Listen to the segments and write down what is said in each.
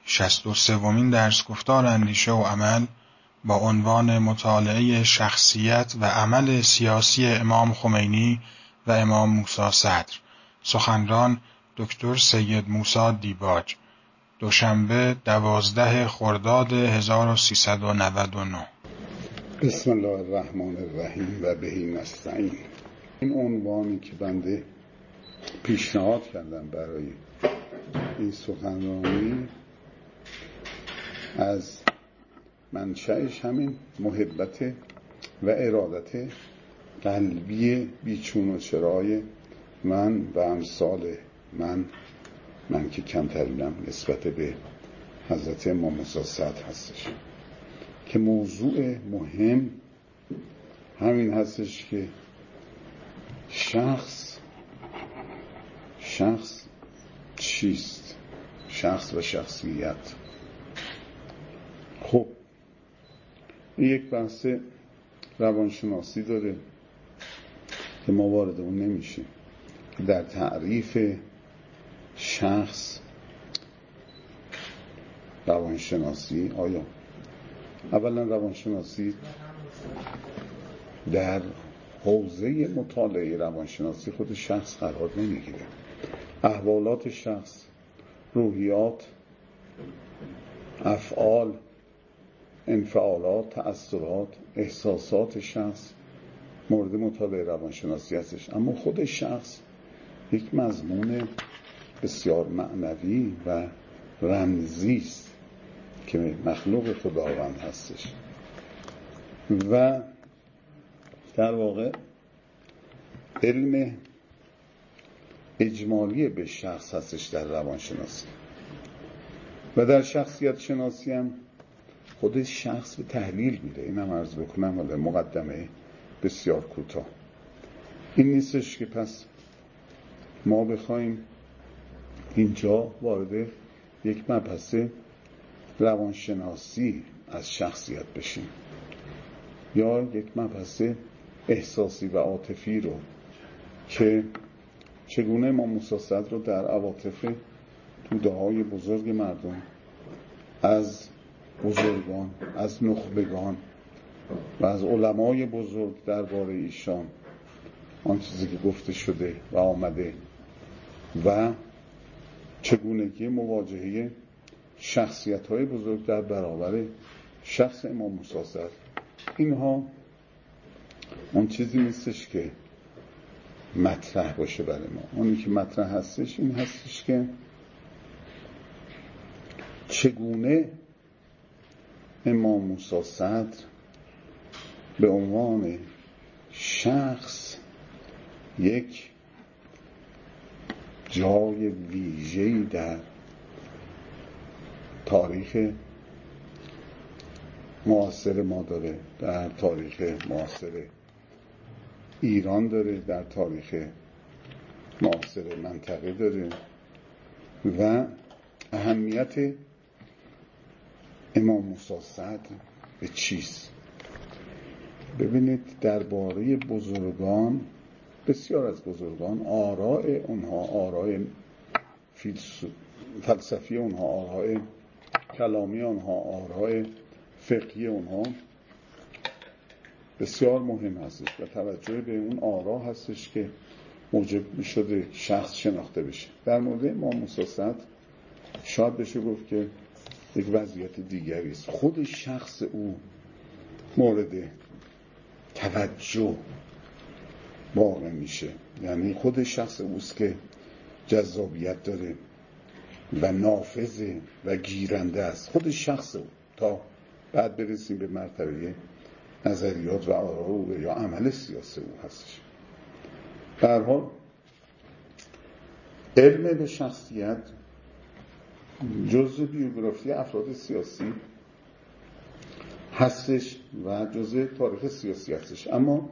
63مین درس گفتار اندیشه و عمل با عنوان مطالعه شخصیت و عمل سیاسی امام خمینی و امام موسی صدر. سخنران دکتر سید موسی دیباج. دوشنبه 12 خرداد 1399. بسم الله الرحمن الرحیم و بهی نستعین. این عنوانی که بنده پیشنهاد کردم برای این سخنرانی از منشأش همین محبت و ارادت قلبی بیچون و چرای من و امثال من که کمترینم نسبت به حضرت امام موسی صدر هستش، که موضوع مهم همین هستش که شخص چیست؟ شخص و شخصیت. خب این یک بحث روانشناسی داره که ما وارد اون نمیشیم. در تعریف شخص روانشناسی، آیا اولا روانشناسی در حوزه مطالعه روانشناسی خود شخص قرار نمیگیره. احوالات شخص، روحیات، افعال، انفعالات، تأثیرات، احساسات شخص مورد مطالعه روانشناسی هستش، اما خود شخص یک مضمون بسیار معنوی و رمزی است که مخلوق خداوند هستش و در واقع علم اجمالی به شخص هستش در روانشناسی. و در شخصیت شناسی هم خود شخص به تحلیل میره. اینم عرض بکنم ولی مقدمه بسیار کوتاه. این نیستش که پس ما بخوایم اینجا وارد یک مبحث روانشناسی از شخصیت بشیم یا یک مبحث احساسی و عاطفی رو که چگونه امام موسی صدر رو در عواطف توده‌های بزرگ مردم، از بزرگان، از نخبگان و از علمای بزرگ درباره ایشان آن چیزی که گفته شده و آمده و چگونگی مواجهه شخصیت‌های بزرگ در برابر شخص امام موسی صدر، اینها اون چیزی نیستش که مطرح باشه برای ما. اونی که مطرح هستش این هستش که چگونه امام موسی صدر به عنوان شخص یک جای ویژه‌ای در تاریخ معاصر ما داره، در تاریخ معاصر ایران داره، در تاریخ معاصر منطقه داره و اهمیت امام موسی صدر به چیست. ببینید درباره بزرگان، بسیار از بزرگان، آراء اونها، آراء فلسفی اونها، آراء کلامی اونها، آراء فقهی اونها بسیار مهم هستش و توجه به اون آرا هستش که موجب می‌شده شخص شناخته بشه. در مورد امام موسی صدر شاید بشه گفت که یک وضعیت دیگری است. خود شخص او مورد توجه واقع میشه، یعنی خود شخص اوست که جذابیت داره و نافذه و گیرنده است. خود شخص او، تا بعد برسیم به مرتبه نظریات و آرا او یا عمل سیاسی او هستش. به هر حال علم به شخصیت جزء بیوگرافی افراد سیاسی هستش و جزء تاریخ سیاسی هستش، اما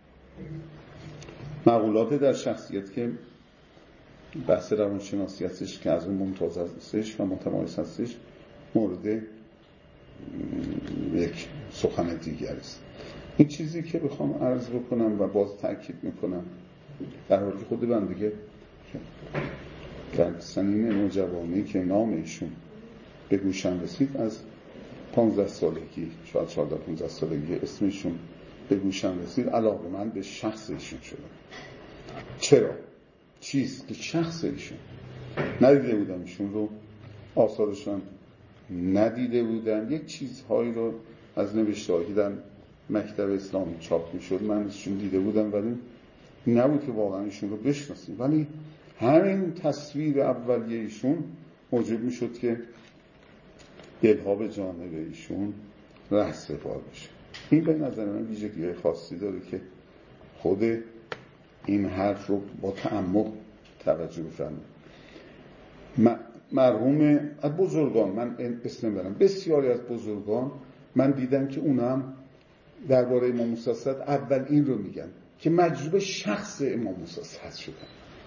مقولات در شخصیت که بحث روانشناسی هستش که از اون ممتاز هستش و متمایز هستش مورد یک سخن دیگر است. این چیزی که بخوام عرض بکنم و باز تأکید میکنم، در حالی که خود من دیگه در سنین نوجوانی که نام ایشون به گوشم رسید از 15 سالگی، شاید 14-15 سالگی اسمشون به گوشم رسید، علاقه‌مند به شخص ایشون شدم. چرا؟ چیست که شخص ایشون ندیده بودم، ایشون رو آثارشون ندیده بودم، یک چیزهایی رو از نوشته‌هایی در مکتب اسلامی چاپ می‌شد من ایشون دیده بودم، ولی نبود که واقعا ایشون رو بشناسیم. ولی همین تصویر اولیه ایشون موجب می‌شد که دلها به جانب ایشون رهسپار بشه. این به نظر من ویژگی‌های خاصی داره که خود این حرف رو با تعمق توجه بفرمایید. مرحوم از بزرگان، من اسم نمیبرم، بسیاری از بزرگان من دیدم که اونا هم درباره امام موسی صدر اول این رو میگن که مجذوب شخص امام موسی صدر شدن.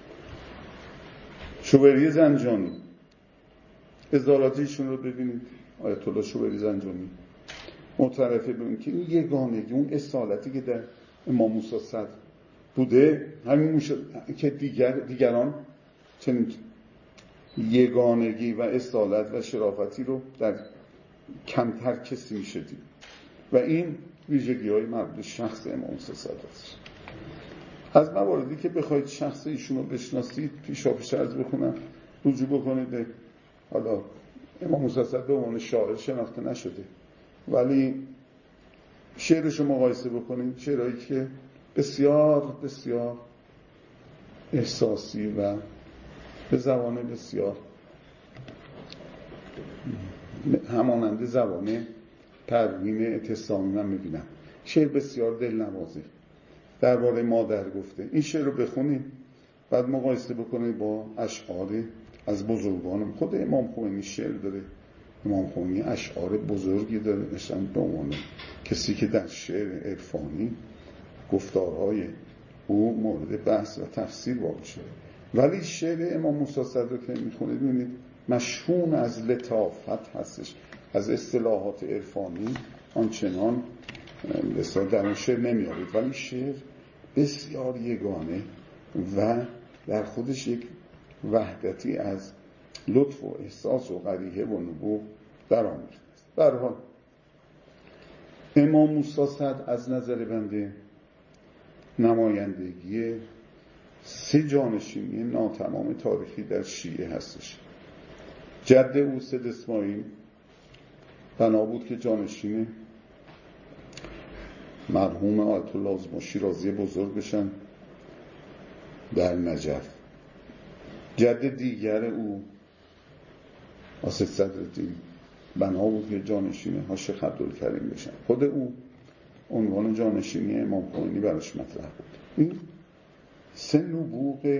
شوبری زنجانی ازاراتیشون رو ببینید، آیت الله شوبری زنجانی معترفه ببینید که این یگانگی، اون اصالتی که در امام موسی صدر بوده، همین که دیگران چنین یگانگی و اصالت و شرافتی رو در کمتر کسی میشه دید و این ویژگی‌های مربوط به شخص امام موسی صدر است. از مواردی که بخواید شخص ایشون رو بشناسید پیشاپیش عرض بکنم، رجوع بکنید به، حالا امام موسی صدر به عنوان شاعر شناخته نشده، ولی شعرش رو مقایسه بکنید، شعرهایی که بسیار بسیار احساسی و به زبان بسیار همانند زبان پروین اعتصامی من میبینم، شعر بسیار دلنوازی درباره مادر گفته. این شعر رو بخونید بعد مقایسه بکنید با اشعار از بزرگان. خود امام خمینی شعر داره، امام خمینی اشعار بزرگی داره، مثلا به عنوان کسی که در شعر عرفانی گفتارهای او مورد بحث و تفسیر واقع شده. ولی شعر امام موسی صدر رو که میخونید ببینید مشحون از لطافت هستش، از اصطلاحات عرفانی آنچنان بسیار در اون شعر نمیارید، ولی شعر بسیار یگانه و در خودش یک وحدتی از لطف و احساس و قریحه و نبوغ در آمیخته است. به هر حال امام موسی صدر از نظر بنده نمایندگی 3 جانشینی ناتمام تاریخی در شیعه هستش. جد او سید اسماعیل بنا بود که جانشین مرحوم آیت الله شیرازی بزرگ بشن در نجف. جد دیگر او آسد صدرالدین بنا بود که جانشین شیخ عبدالکریم بشن. خود او عنوان جانشینی امام خمینی براش مطرح بود. این 3 نبوغ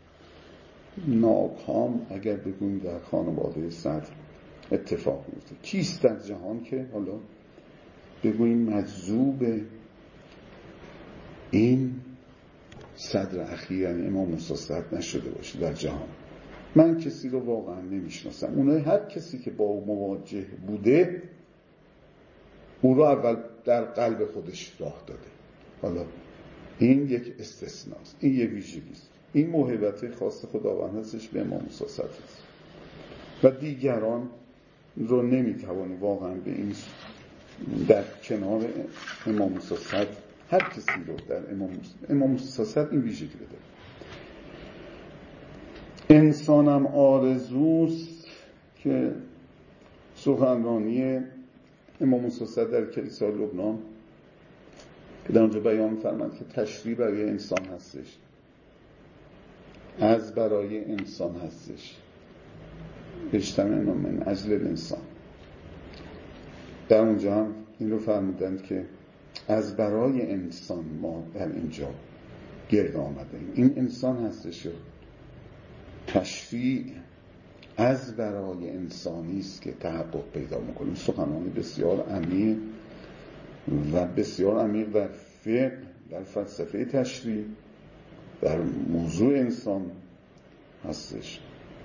ناکام اگر بگویم در خانواده صدر اتفاق میفته. کیست در جهان که حالا بگوییم مجذوب این صدر اخیر یعنی امام موسی صدر نشده باشه در جهان؟ من کسی رو واقعا نمیشناسم. اونای هر کسی که با او مواجه بوده او رو اول در قلب خودش راه داده. حالا این یک استثناست، این یک ویژگیست، این موهبت خاص خداوند هستش به امام موسی صدر است و دیگران رو نمیتوانی واقعا به این در کنار امام موسی صدر هر کسی رو در امام موسی صدر این ویژگی بده. انسانم آرزوست که سخنرانی امام موسی صدر در کلیسای لبنان که در اونجا بیان فرمند که تشریع برای انسان هستش، از برای انسان هستش، اجتماع من اجل الانسان. در اونجا هم این رو فرمودند که از برای انسان ما در اینجا گرد آمده ایم. این انسان هستش، تشریع از برای انسانی است که تحقق پیدا میکنه. سخنانی بسیار عمیق و بسیار عمیق در فقه، در فلسفه تشریع، در موضوع انسان هستش.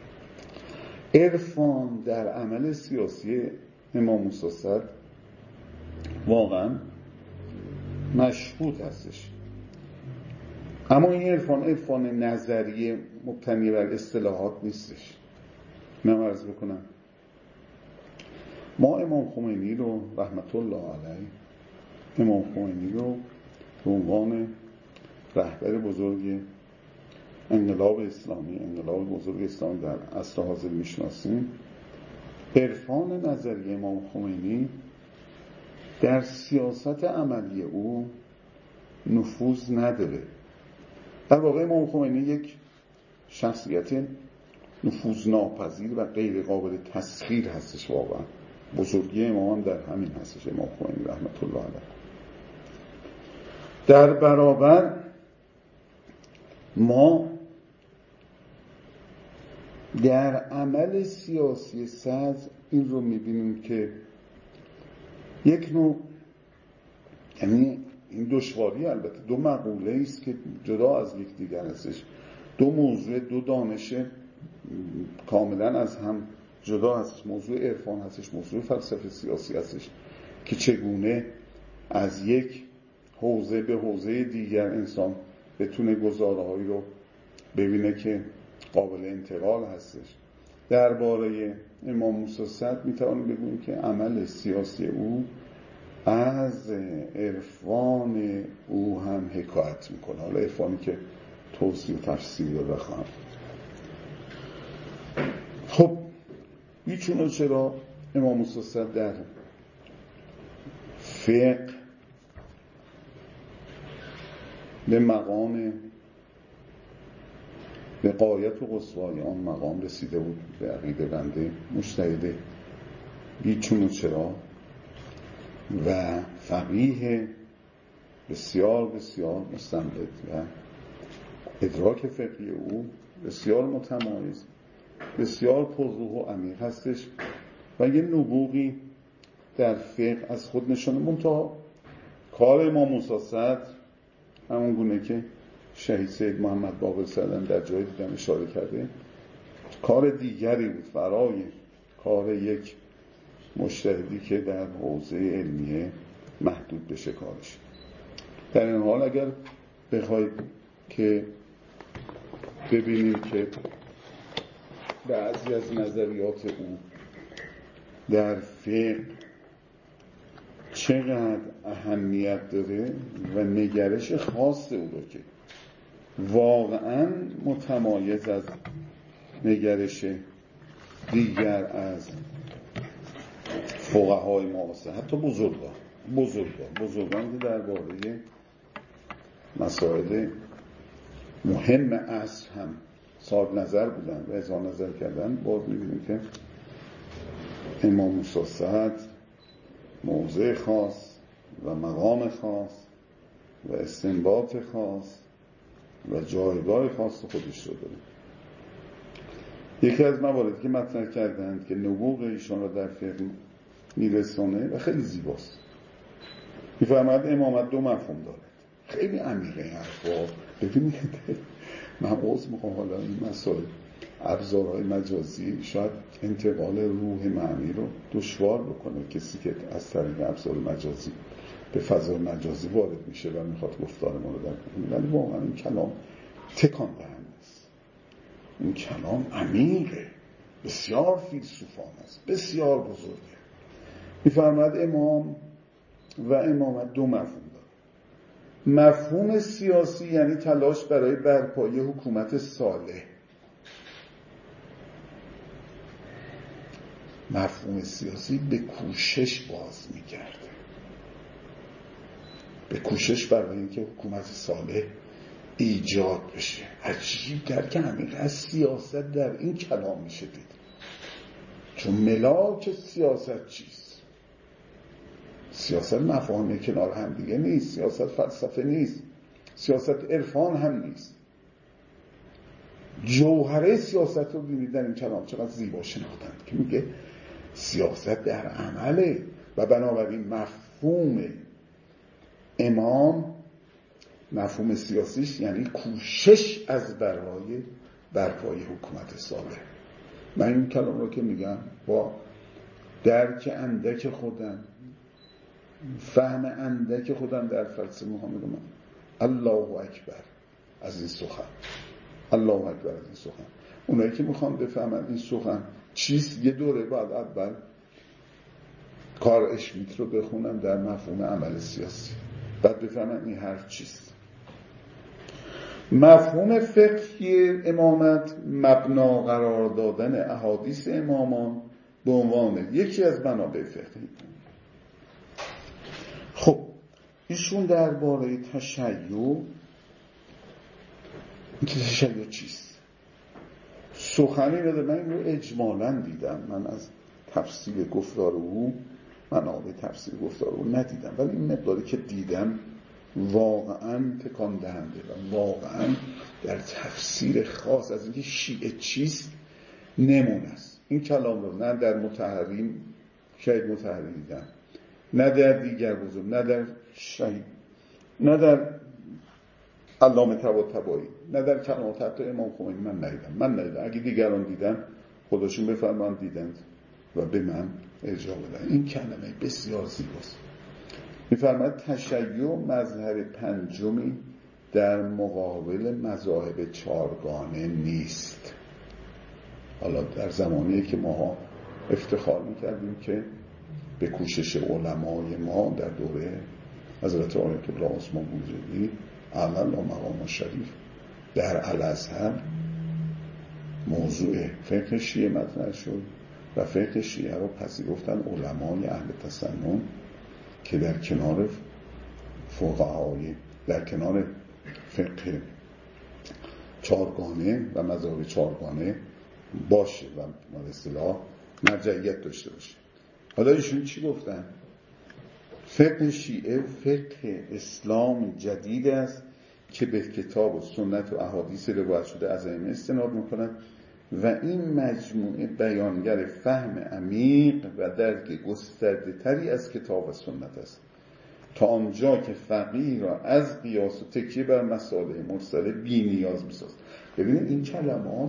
عرفان در عمل سیاسی امام موسی صدر واقعا مشهود هستش، اما این عرفان نظریه مبتنی بر اصطلاحات نیستش. من عرض بکنم ما امام خمینی رو رحمت الله علیه، امام خمینی رو به عنوان رهبر بزرگ انقلاب اسلامی، انقلاب بزرگ اسلامی در عصر حاضر میشناسیم. عرفان نظری امام خمینی در سیاست عملی او نفوذ نداره. در واقع امام خمینی یک شخصیت نفوذناپذیر و غیر قابل تسخیر هستش. واقعا بزرگی امام در همین هستش، امام خمینی رحمت الله علیه. در برابر ما در عمل سیاسی صدر این رو میبینیم که یک نوع، یعنی این دشواری البته دو مقوله است که جدا از یکدیگر هستش، دو موضوع، دو دانش کاملا از هم جدا هستش. موضوع عرفان هستش، موضوع فلسفه سیاسی هستش که چگونه از یک حوزه به حوزه دیگر انسان بتونه گزاره‌هایی رو ببینه که قابل انتقال هستش. درباره امام موسی صدر میتوانیم بگوییم که عمل سیاسی او از عرفان او هم حکایت میکنه. حالا عرفانی که توصیف و تفسیری رو بخواهم. خب بیچونه چرا امام موسی صدر در فقه به مقام، به غایت و قصوای آن مقام رسیده بود، به عقیده بنده مجتهد بیچون و چرا و فقیه بسیار بسیار مستمد و ادراک فقهی او بسیار متمایز، بسیار پرروح و عمیق هستش و یه نبوغی در فقه از خود نشانه. منتها کار امام موسی صدر همون گونه که شهید سید محمد باقر صدر در جای دیدن اشاره کرده، کار دیگری بود، فرای کار یک مجتهدی که در حوزه علمیه محدود بشه کارش. در این حال اگر بخواید که ببینیم که بعضی از نظریات او در فقه چقدر اهمیت داره و نگرش خاص او رو که واقعا متمایز از نگرش دیگر از فقهای معاصر، حتی بزرگان که درباره مسائل مهم عصر هم صاحب نظر بودن و اظهار نظر کردن، باز می‌بینیم که امام موسی صدر موضع خاص و مقام خاص و استنباط خاص و جایگاه خاص خودش رو داره. یکی از مواردی که مطرح کردند که نبوغ ایشان را در فقه میرسونه و خیلی زیباست، میفرماید امامت دو مفهوم داره. خیلی عمیقه این حرفا. ببینید من عذر میخوام، حالا این مسائل ابزارهای مجازی شاید انتقال روح معنی رو دشوار بکنه. کسی که از طریق ابزار مجازی به فضای مجازی وارد میشه و میخواد گفتار ما رو درک کنه، ولی واقعا این کلام تکان دهنده است. این کلام عمیقه، بسیار فیلسوفانه است، بسیار بزرگه. میفرماید امام و امامت دو مفهوم داره. مفهوم سیاسی یعنی تلاش برای برپایی حکومت صالح. مفهوم سیاسی به کوشش باز میگرده، به کوشش برای اینکه حکومت صالح ایجاد بشه. عجیب درک عمیق از سیاست در این کلام میشه دید. چون ملاک سیاست چیست؟ سیاست مفاهیم کنار هم دیگه نیست، سیاست فلسفه نیست، سیاست عرفان هم نیست. جوهره سیاست رو ببینید در این کلام چقدر زیبا شناختند که میگه سیاست در عمله و بنابراین مفهوم امام، مفهوم سیاسیش یعنی کوشش از برای برپای حکومت صالح. من این کلام رو که میگم با درک اندک خودم، فهم اندک خودم در فلسفه محمد من، الله اکبر از این سخن، الله اکبر از این سخن. اونایی که میخوان بفهمن این سخن چیست، یه دوره بعد اول کار اشمیت رو بخونم در مفهوم عمل سیاسی، بعد بفهمم این حرف چیست. مفهوم فقهی امامت مبنا قرار دادن احادیث امامان به عنوان یکی از منابع فقهی. خب ایشون درباره تشیع چیست سخنی بده. من این رو اجمالاً دیدم، من از تفسیر گفتار او، منابع تفسیر گفتار او ندیدم، ولی این مقداری که دیدم واقعاً تکان دهنده و واقعاً در تفسیر خاص از اینکه شیعه چیست نمونه است. این کلام رو نه در مطهرین شهید مطهری دیدم، نه در دیگر بزرگ، نه در شهید، نه در علامه طباطبایی، نه در کلمات حتی امام خمینی من ندیدم. اگه دیگران دیدن خودشون بفرمان دیدند و به من ارجاع بدن. این کلمه بسیار زیباست. می‌فرماید تشیع مذهب پنجمی در مقابل مذاهب چارگانه نیست. حالا در زمانی که ما افتخار می‌کردیم که به کوشش علمای ما در دوره حضرت آیت الله عثمان بوجردی اعلی مقام شریف در الازهر موضوع فقه شیعه مطرح شد و فقه شیعه رو پذیرفتن علمای اهل تسنن که در کنار فقهای، در کنار فقه چارگانه و مذاهب چارگانه باشه و به اصطلاح مرجعیت داشته باشه. حالا ایشون چی گفتن؟ فقه شیعه فقه اسلام جدید است که به کتاب و سنت و احادیث روایت شده از ائمه استناد می‌کند و این مجموعه بیانگر فهم عمیق و درک گسترده‌تری از کتاب و سنت است تا آنجا که فقیه را از قیاس و تکیه بر مسائل مرسله بی نیاز می‌سازد. ببینید این کلمات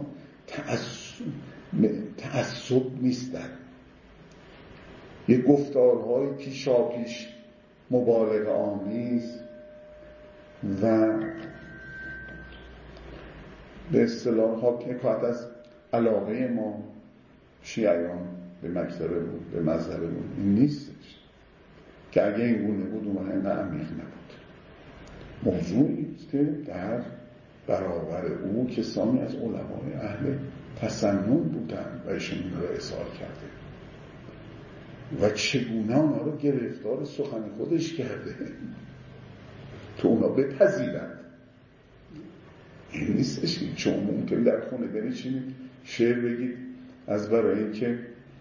تعصب نیستن، یه گفتارهای پیشاپیش مبالغه آمیز و به اصطلاح حکایت از علاقه ما شیعیان به مکتبه بود، به مذهبه بود. این نیستش که اگه این گونه بود اون همه عمیق نبود. موضوعی است که در برابر او کسانی از علمای اهل تسنن بودن و ایشون رو اظهار کرده و چگونه اونا رو گرفتار سخن خودش کرده تو اونا بپذیرند. این نیستش که چون ممکن در خونه بنشینید شعر بگید از برای این که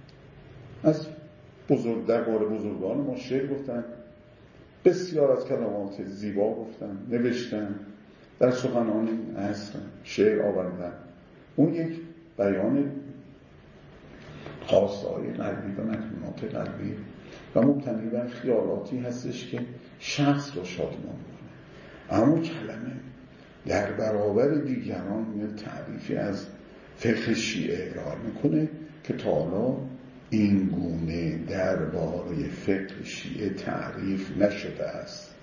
از درباره بزرگان ما شعر گفتن، بسیار از کلمات زیبا گفتن، نوشتن، در سخنان عصر شعر آوردن. اون یک بیان خواستهای قلبی و مطمئنات قلبی و مبتنی بر خیالاتی هستش که شخص رو شادمان کنه. اما کلمه در برابر دیگران میاد تعریفی از فقه شیعه ارائه میکنه که تا حالا این گونه درباره فقه شیعه تعریف نشده است.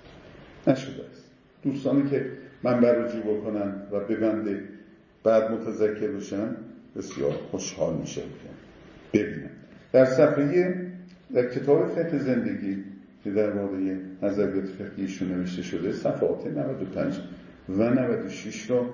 دوستانی که منبع رجوع بکنن و ببنده بعد متذکر بشن بسیار خوشحال میشه ببینم. در صفحه در کتاب فقه زندگی که درباره نظریات فقهیشون نوشته شده صفحات 95 و 96 رو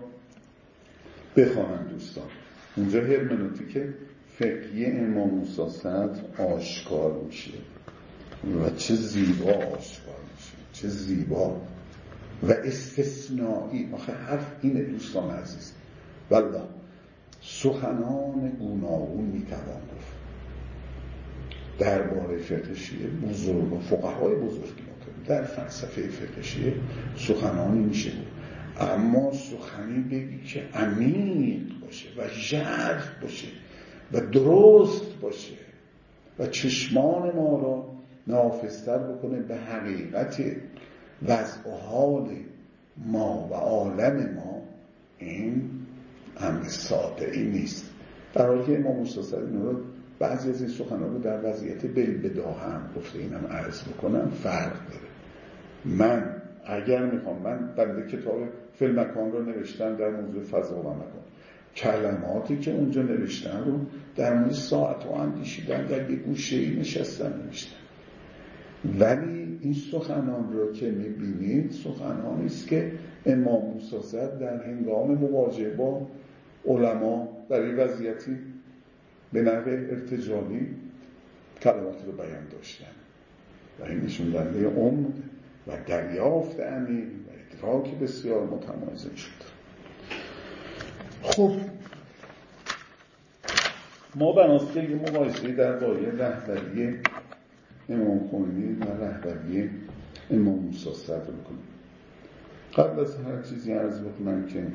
بخوانند دوستان. اونجا هرمنوتیک فقهی امام موسی صدر آشکار میشه و چه زیبا آشکار میشه، چه زیبا و استثنایی. آخه حرف اینه دوستان عزیز، والله سخنان گوناگون میتوان گفت درباره فقه شیعه. بزرگ و فقهای بزرگی در فلسفه فقه شیعه سخنانی میشه بود، اما سخنی بگی که عمیق باشه و ژرف باشه و درست باشه و چشمان ما را نافذتر بکنه به حقیقت وضع و حال ما و عالم ما، این امر ساده ای نیست. در حالی که امام موسی صدر بعضی از این سخنان رو در وضعیت بالبداهه هم گفته، اینم عرض بکنم فرق داره. من اگر میخوام، من بنده کتاب فیلمکان رو نوشتم در موضوع فضا و مکان، کلماتی که اونجا نوشتن رو در مورد ساعت و اندیشیدن در یک گوشه‌ای نشستن نوشتن. ولی این سخنان رو که میبینید سخنانی است که امام موسی صدر در هنگام مواجهه با علما در این وضعیتی به نحو ارتجالی کلمات رو بیان داشتن و این نشون دهنده عمق و دریافت عمیق و ادراک بسیار متمایز شد. خب ما بنابراین یه مقایسه درباره رهبری امام خمینی و رهبری امام موسی صدر کنیم. قبل از هر چیزی عرض بکنم که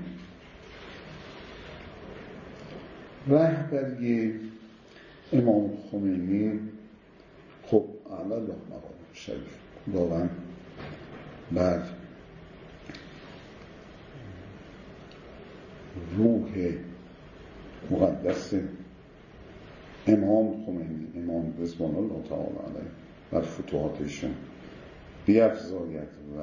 رهبری امام خمینی خب اول مقام شریف واقعا بر روح مقدس امام خمینی، امام رضوان الله تعالی علیه بر فتوحاتشون بیفزاید و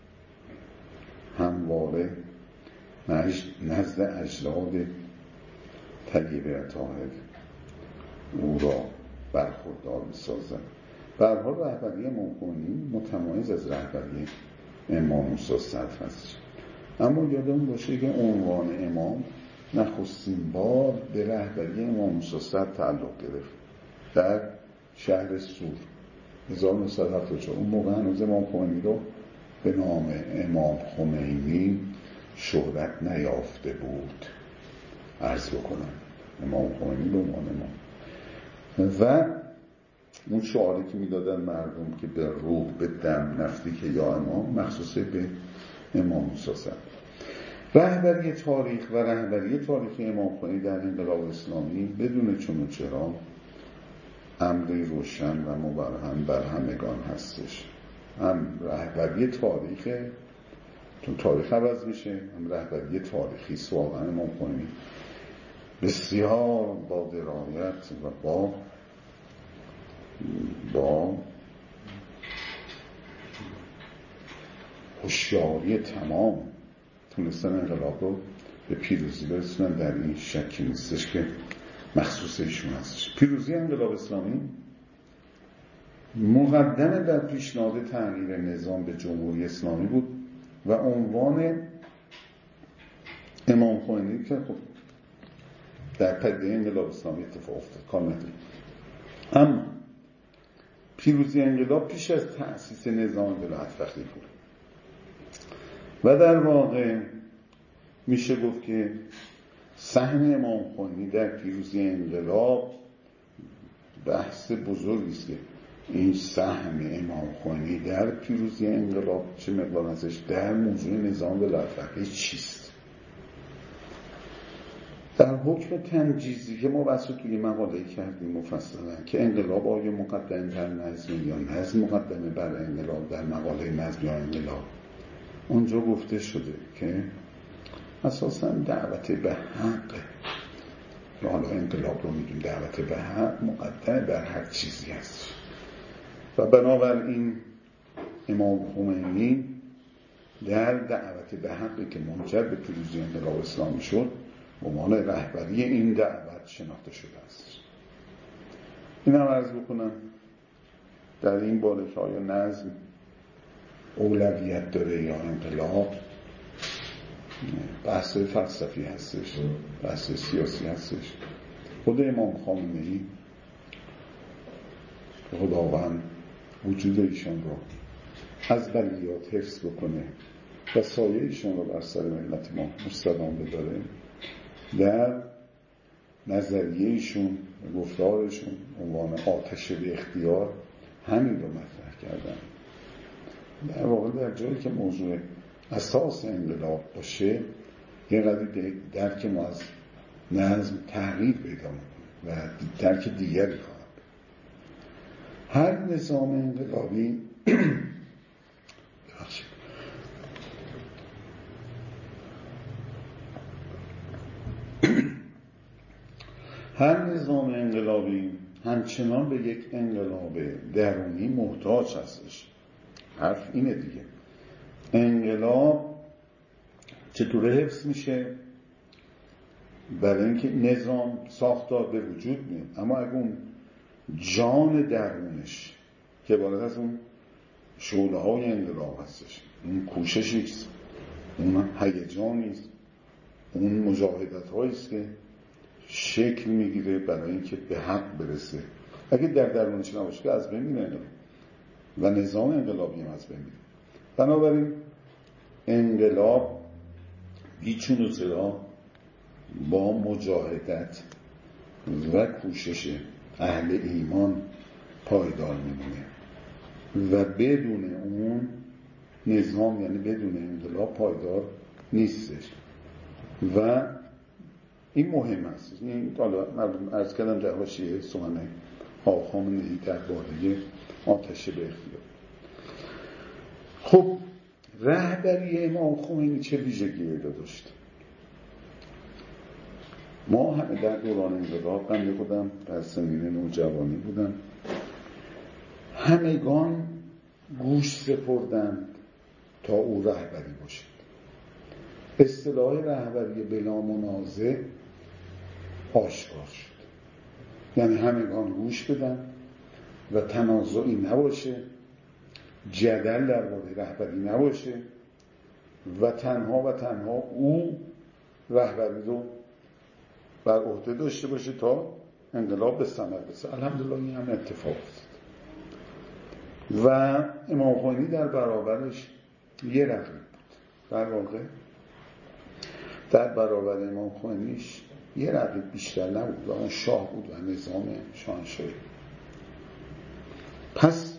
همواره نزد اجداد طیبه طاهر او را برخوردار بسازد. به هر حال رهبری امام خمینی متمایز از رهبری امام موسی صدر هست، اما یادمون باشه که عنوان امام نخستین بار به رهبری امام موسی صدر تعلق گرفت در شهر سور 1974. اون موقع هنوز امام خمینی رو به نام امام خمینی شهرت نیافته بود. عرض بکنم امام خمینی به عنوان امام و اون شعاری که میدادن مردم که به روح به دم نزدیک یا امام مخصوص به امام موسی صدر. رهبری تاریخ و رهبری تاریخی امام خمینی در انقلاب اسلامی بدون چون و چرا امری روشن و مبرهن بر همگان هستش. هم رهبری تاریخ، چون تاریخ عوض میشه، هم رهبری تاریخی واقعا امام خمینی بسیار با درایت و با هوشیاری تمام تونستن انقلاب رو به پیروزی برسونن. در این شکی نیستش که مخصوص ایشون هستش. پیروزی انقلاب اسلامی مقدم در پیشنهاد تغییر نظام به جمهوری اسلامی بود و عنوان امام خمینی که خب در پدیده انقلاب اسلامی اتفاق افتاد کار نداره. اما پیروزی انقلاب پیش از تأسیس نظام ولایت فقیه بود و در واقع میشه گفت که سهم امام خمینی در پیروزی انقلاب بحث بزرگی است که این سهم امام خمینی در پیروزی انقلاب چه مقدار ازش در موضوع نظام ولایت فقیه چیست. در حکم تنجیزی که ما بحث توی مقاله کردیم مفصلا که انقلاب آیا مقدم بر نظم یا نظم مقدمه بر انقلاب، در مقاله نظم یا انقلاب اونجا گفته شده که اساساً دعوت به حق، حالا انقلاب رو میگیم دعوت به حق مقدمه بر هر چیزی هست و بنابراین امام خمینی در دعوت به حقی که منجر به پیروزی انقلاب اسلامی شد به عنوان رهبری این دعوت شناخته شده است. این هم عرض بکنم در این باره که آیا نظم اولویت داره یا انقلاب بحث فلسفی هستش، بحث سیاسی هستش. خود امام خامنه‌ای خداوند وجود ایشان رو از بلیات حفظ بکنه و سایه ایشان رو بر سر ملت ما مستدام بداره، در نظریه ایشون گفتارشون عنوان آتش به اختیار همین رو مطرح کردن. در واقع در جایی که موضوع اساس انقلاب باشه یه قدری درک ما از نظم تغییر پیدا میکنه و درک دیگری خواهد. هر نظام انقلابی هر نظام انقلابی همچنان به یک انقلاب درونی محتاج هستش. حرف اینه دیگه، انقلاب چطوره حفظ میشه؟ برای اینکه نظام ساختار به وجود میاد، اما اگه اون جان درونش که عبارت از اون شعله های انقلاب هستش، اون کوششیست، اون هیجانیست، اون مجاهدت هاییست که شکل میگیره برای اینکه به حق برسه. اگه در درونش نباشه که از بین میره انقلاب و نظام انقلابی هم از بین میره. بنابراین انقلاب بیچون و چرا با مجاهدت و کوشش اهل ایمان پایدار میمونه و بدون اون نظام، یعنی بدون انقلاب، پایدار نیستش. و این مهم است. این حالا مردم عرض کردم در حاشیه سخن آقا خامنه‌ای درباره آتش به اختیار. خب رهبری امام خمینی چه ویژگی داشت؟ ما همه در دوران انقلاب، بنده خودم در سنین نوجوانی بودم، همگان گوش سپردند تا او رهبری باشد. اصطلاح رهبری بلا منازع آشکار شد، یعنی همگان گوش بدن و تنازعی نباشه، جدل درباره رهبری نباشه و تنها او رهبری رو بر عهده داشته باشه تا انقلاب به ثمر برسه. الحمدلله این هم اتفاق افتاد و امام خمینی در برابرش یه رقیب بود. در واقع در برابر امام خمینیش یه رقیب بیشتر نبود و اون شاه بود و نظام شاهنشاهی. پس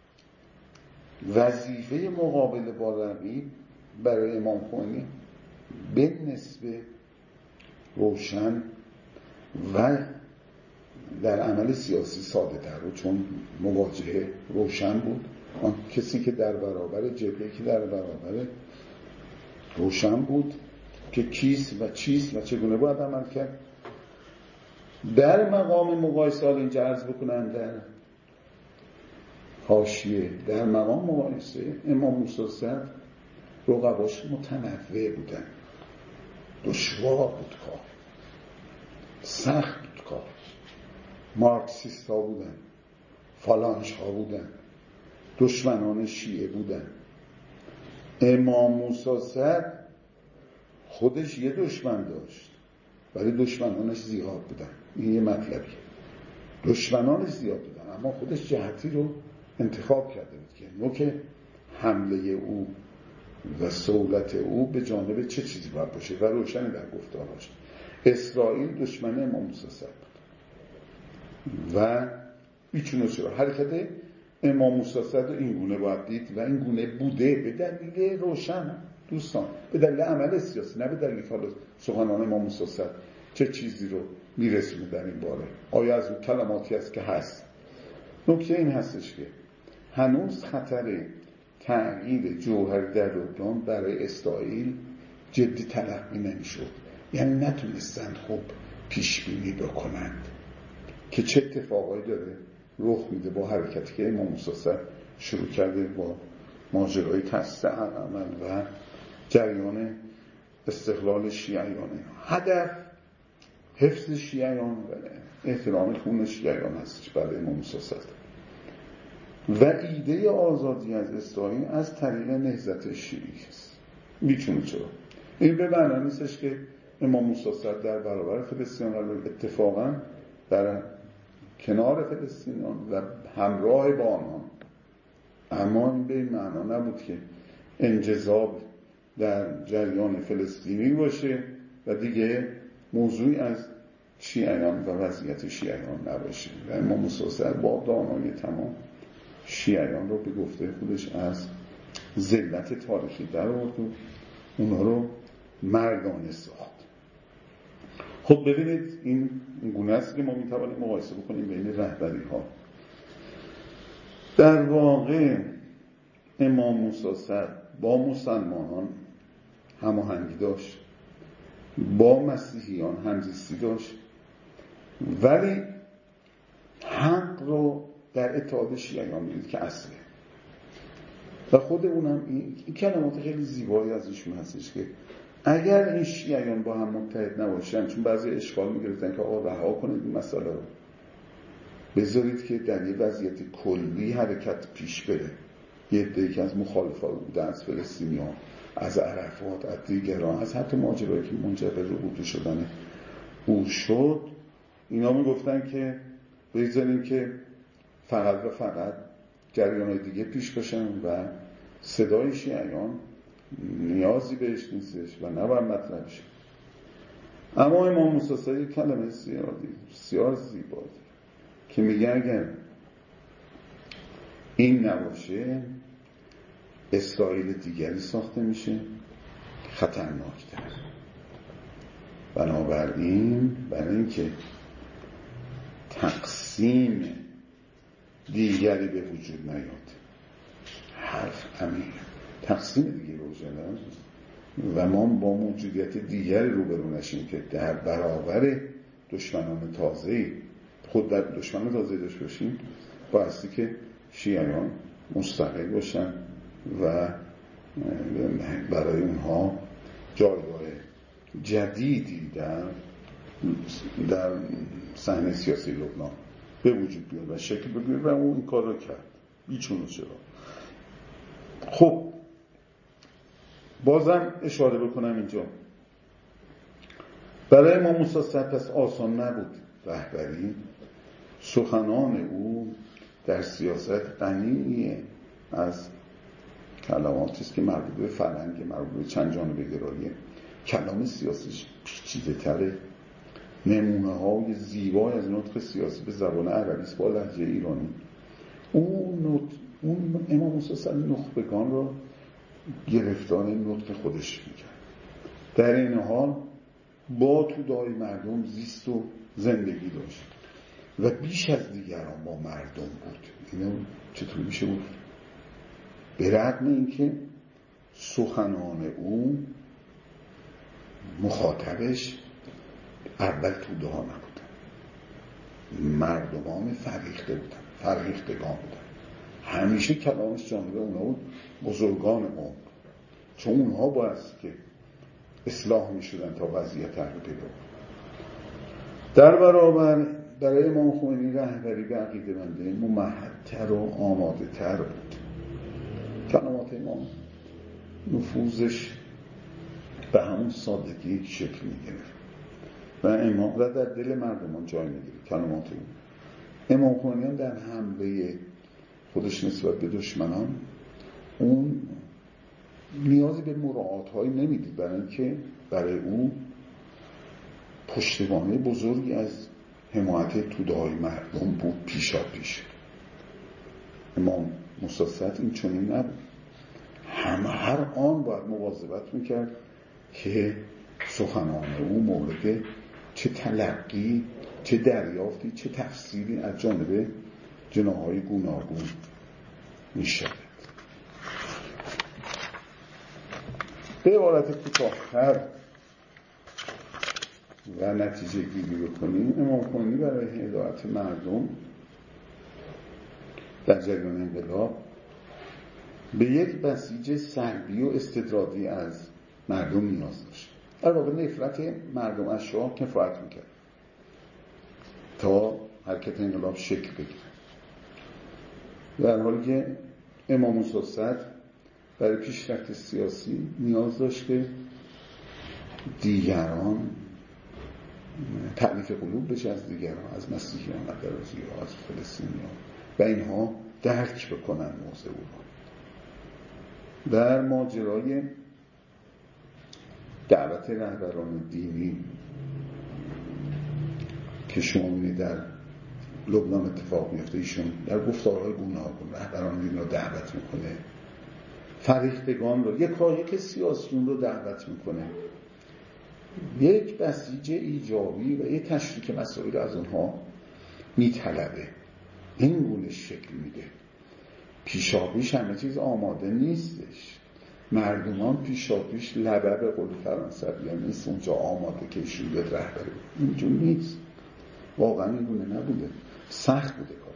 وظیفه مقابله با رقیب برای امام خمینی به نسبه روشن و در عمل سیاسی ساده تر بود، چون مواجهه روشن بود. آن کسی که در برابر جبهه که در برابر روشن بود که کیست و چیست و چگونه باید عمل کرد. در مقام مقایسه، اینجا عرض بکنم در حاشیه، در مقام مقایسه امام موسی صدر رقباش متنوع بودن، دشوار بود کار، سخت بود کار. مارکسیست ها بودن، فالانش ها بودن، دشمنان شیعه بودن. امام موسی صدر خودش یه دشمن داشت ولی دشمنانش زیاد بودن. این یه مطلبی، دشمنانش زیاد بودن اما خودش جهتی رو انتخاب کرده بود که نوک حمله او و سهولت او به جانب چه چیزی باید باشه و روشنی در گفتارش. اسرائیل دشمن امام موسی صدر بود و بیچون و چرا حرکت امام موسی صدر این گونه باید دید و این گونه بوده به دلیل روشن دوستان، به دلیل عمل سیاسی، نه به دلیل که سخنان امام موسی صدر چه چیزی رو میرسونه در این باره. آیا از اون کلماتی است که هست؟ نکته این هستش که هنوز خطر تغییر جوهر در لبنان برای اسرائیل جدی تلقی نمیشد، یعنی نتونستند خوب پیش بینی بکنند که چه اتفاقایی داره رخ میده با حرکتی که امام موسی صدر شروع کرده با ماجرای تأسیس عمل و جریان استقلال شیعیان. هدف حفظ شیعیان و احترام خون شیعیان هستش برای امام موسی صدر و ایده آزادی از اسرائیل از طریق نهضت شیعی است. بیچون چرا این به معنی نیستش که امام موسی صدر در برابر فلسطین قرار اتفاقا در کنار فلسطینیان و همراه با آنها، اما این به این معنا نبود که انجذاب در جریان فلسطینی باشه و دیگه موضوعی از شیعیان و وضعیت شیعیان نباشه. و امام موسی صدر با دانایی تمام شیعیان رو به گفته خودش از ذلت تاریخی در آورد و اونا رو مردانه ساخت. خب ببینید این گونه است که ما میتوانیم مقایسه بکنیم بین رهبری ها. در واقع امام موسی صدر با مسلمانان هماهنگی داشت، با مسیحیان همزیستی داشت، ولی حق رو در اتحاد شیعیان میدید که اصله. و خود اونم این کلمات خیلی زیبایی از ایشون هستش که اگر این شیعیان با هم متحد نباشن، چون بعضی اشکال میگرفتن که آقا رها کنید این مسئله رو، بذارید که در یه وضعیت کلی حرکت پیش بره یه عده‌ای که از مخالفان بودن، از فلسطینیان، از عرفات، از دیگران، از حتی ماجرایی که منجر به ربوطی شدن او شد، اینا میگفتن که بگذاریم که فقط و فقط جریان‌های دیگه پیش باشن و صدای شیعیان نیازی بهش نیستش و نباید مطرح بشه. اما امام موسی صدر کلمه بسیار زیبایی که میگه اگر این نباشه اسرائیل دیگری ساخته میشه خطرناکتر. بنابراین برای اینکه تقسیم دیگری به وجود نیاد، حرف عمیق، تقسیم دیگری به وجود نیاد و ما با موجودیت دیگری روبرو نشیم که در برابر دشمنان تازه‌ای خود در دشمن تازه داشته باشیم، بایستی که شیعیان مستقل باشن و برای اونها جایگاه جدیدی در صحنه سیاسی لبنان به وجود بیاد و شکل بگیره و اون این کار رو کرد بیچون و چرا. خب بازم اشاره بکنم اینجا برای امام موسی صدر پس آسان نبود رهبری. سخنان او در سیاست غنی از کلماتی است که مربوط به فرهنگ، مربوط به چند جانبه گرایی. کلام سیاسیش پیچیده تره، نمونه های زیبای از نطق سیاسی به زبان عربی است با لهجه ایرانی. اون امام موسی صدر نخبگان را گرفتار نطق خودش میکرد، در این حال با توده‌های مردم زیست و زندگی داشت و بیش از دیگران با مردم بود. اینو چطور میشه بود؟ به رغم اینکه سخنان او مخاطبش اول توده ها نبودن، مردمان فرهیختگان بودن. همیشه کلامش جانب اونا بود، بزرگان قوم، چون اونها باید که اصلاح می شدن تا وضعیت رو پیدا کنن. در برابر برای امام خمینی رهبری به عقیده بنده ممهدتر و آماده تر بود. کلمات امام نفوذش به همون سادگی شکل می گرفت و امام و در دل مردمان جای می گرفت. کلمات امام خمینی در حمله خودش نسبت به دشمنان اون نیازی به مراعات هایی نمیدید، برای اینکه برای او پشتوانه بزرگی از حمایت توده های مردم بود پیشا پیش. امام موسی صدر این چنین نبود، هر آن باید مواظبت میکرد که سخنان او مورد چه تلقی، چه دریافتی، چه تفسیری از جانب جناح‌های گوناگون میشود. به عبارت کوتاه‌تر و نتیجه گیری بکنیم، امام خمینی برای هدایت مردم در جریان انقلاب به یک بسیج سلبی و استبدادی از مردم نیاز داشت. در واقع نفرت مردم از شاه کفایت میکرد تا حرکت انقلاب شکل بگیره، در حالی که امام موسی صدر برای پیشرفت سیاسی نیاز داشت که دیگران تألیف قلوب بشه، از دیگران، از مسیحیان، از درازی‌ها، از فلسطینیان و اینها درک بکنن موضوع رو. در ماجرای دعوت رهبران دینی که شما می‌بینید در لبنان اتفاق میفته، ایشون در گفتارهای گوناگون رهبران دین رو دعوت میکنه، فرهیختگان رو، یک سیاسیون رو دعوت میکنه، یک بسیج ایجابی و یک تشریک مسائل از اونها میطلبه، این گونه شکل میده. پیشاپیش همه چیز آماده نیستش، مردمان پیشاپیش لبه به قول فرانسوی نیست اونجا آماده که ایشون بیاد رهبری، اینجور نیست، واقعا این گونه نبوده، سخت بوده کار.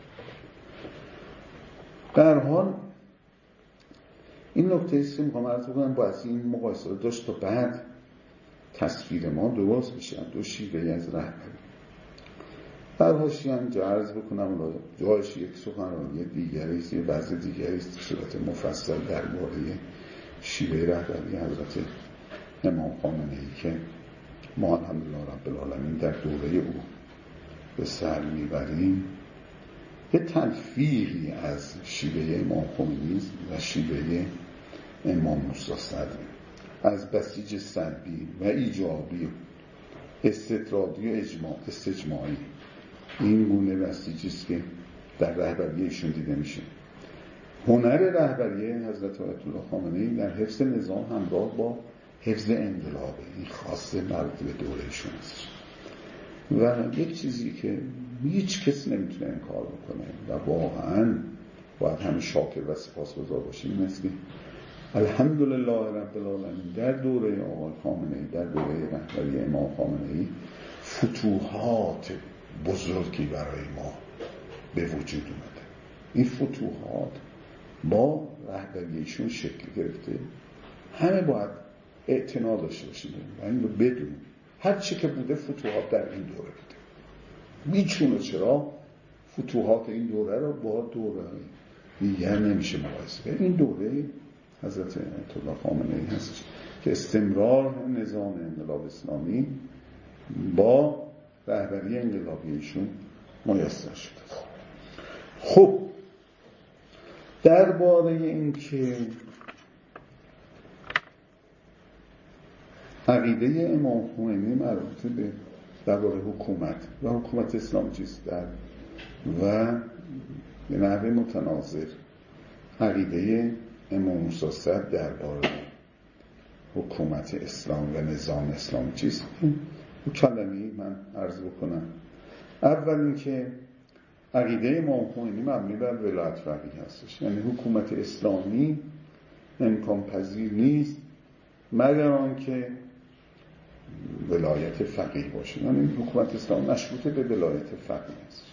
در حال این نکته ایست که میخوام عرض بکنم، باید این مقایسه رو داشت تا بعد تصویر ما درست بشه دو شیوه از رهبری. در حاشیه اینجا عرض بکنم جایش یک سخنرانی دیگری است، یه وضع دیگری است، صورت مفصل درباره شیوه رهبری حضرت امام خامنه‌ای که ما الحمدلله رب العالمین در دوره او به سر میبریم. یه تلفیقی از شیوه امام خمینی و شیوه امام موسی صدر، از بسیج سلبی و ایجابی، استطرادی و استجماعی، این گونه بسیجی است که در رهبری ایشون دیده میشه. هنر رهبری حضرت آیت الله خامنه‌ای در حفظ نظام همراه با حفظ انقلابه، این خاصه مربوط به دوره ایشون است و یک چیزی که هیچ کس نمیتونه انکار بکنه و واقعا باید همه شاکر و سپاسگزار باشیم، این است که الحمدلله رب العالمین در دوره آقای خامنه‌ای، در دوره رهبری امام خامنه‌ای فتوحات بزرگی برای ما به وجود اومده. این فتوحات با رهبریشون شکل گرفته. همه باید اعتنا داشته باشیم و این رو بدونیم هر چی که بوده فتوحات در این دوره بوده. میچونه چرا فتوحات این دوره رو با دوره دیگر نمیشه مقایسه کرد. این دوره حضرت آیت الله خامنه‌ای هست که استمرار نظام انقلاب اسلامی با رهبری انقلابیشون میسر شده. خب درباره این که عقیده امام خمینی مربوط به درباره حکومت و حکومت اسلام چیست و به نحو متناظر عقیده امام موسی صدر درباره حکومت اسلام و نظام اسلام چیست، کلمه‌ای من عرض بکنم. اول اینکه عقیده امام خمینی مبنی بر ولایت فقیه هستش، یعنی حکومت اسلامی امکان پذیر نیست مگر آنکه ولایت فقیه باشه، یعنی حکومت اسلام مشروطه به ولایت فقیه است.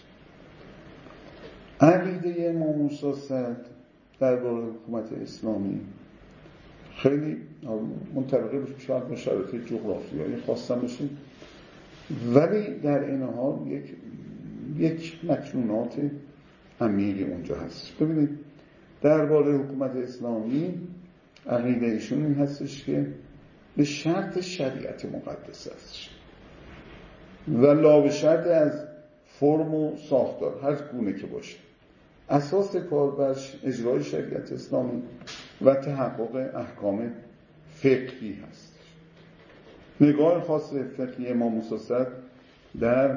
عقیده امام موسی صدر درباره حکومت اسلامی خیلی منطبقه شاید با شرایط جغرافیایی خاصه باشه، ولی در این حال یک مکنونات عمیقی اونجا هست. ببینید درباره حکومت اسلامی عقیده ایشون این هستش که به شرط شریعت مقدس هستش و لا به شرط از فرم و ساختار هر گونه که باشه، اساس کار بر اجرای شریعت اسلامی و تحقق احکام فقهی هست. نگاه خاص فقهی امام موسی صدر در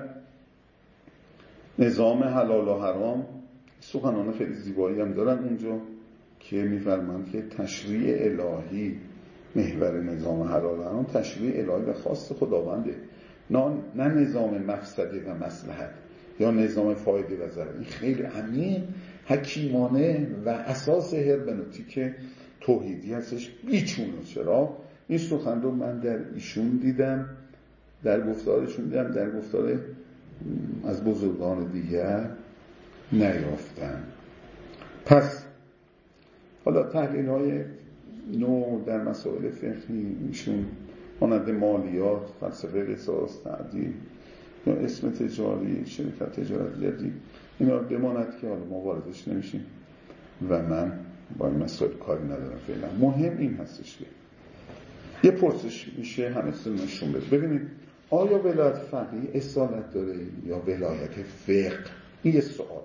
نظام حلال و حرام سخنان خیلی زیبایی هم دارن اونجا که میفرمایند که تشریع الهی محور نظام حلال و حرام تشریع الهی و خاص خداونده، نه نظام مفسده و مصلحت یا نظام فایده و ضرر. این خیلی عمیق، حکیمانه و اساس هرمنوتیک توحیدی هستش بیچونه. چرا؟ این سخن رو من در ایشون دیدم، در گفتارشون دیدم، در گفتار از بزرگان دیگر نیافتم. پس حالا تحلیل های نو در مسائل فقهی ایشون مانند مالیات، فلسفه قصاص، تعدیل یا اسم تجاری، شرکت تجارت جدید، اینا رو بماند که حالا ما واردش نمیشیم و من با این مسائل کاری ندارم فعلا. مهم این هستش که یه پرسش میشه همه نشون بده. ببینید آیا ولایت فقیه اصالت داره یا ولایت فقه؟ این یه سوال.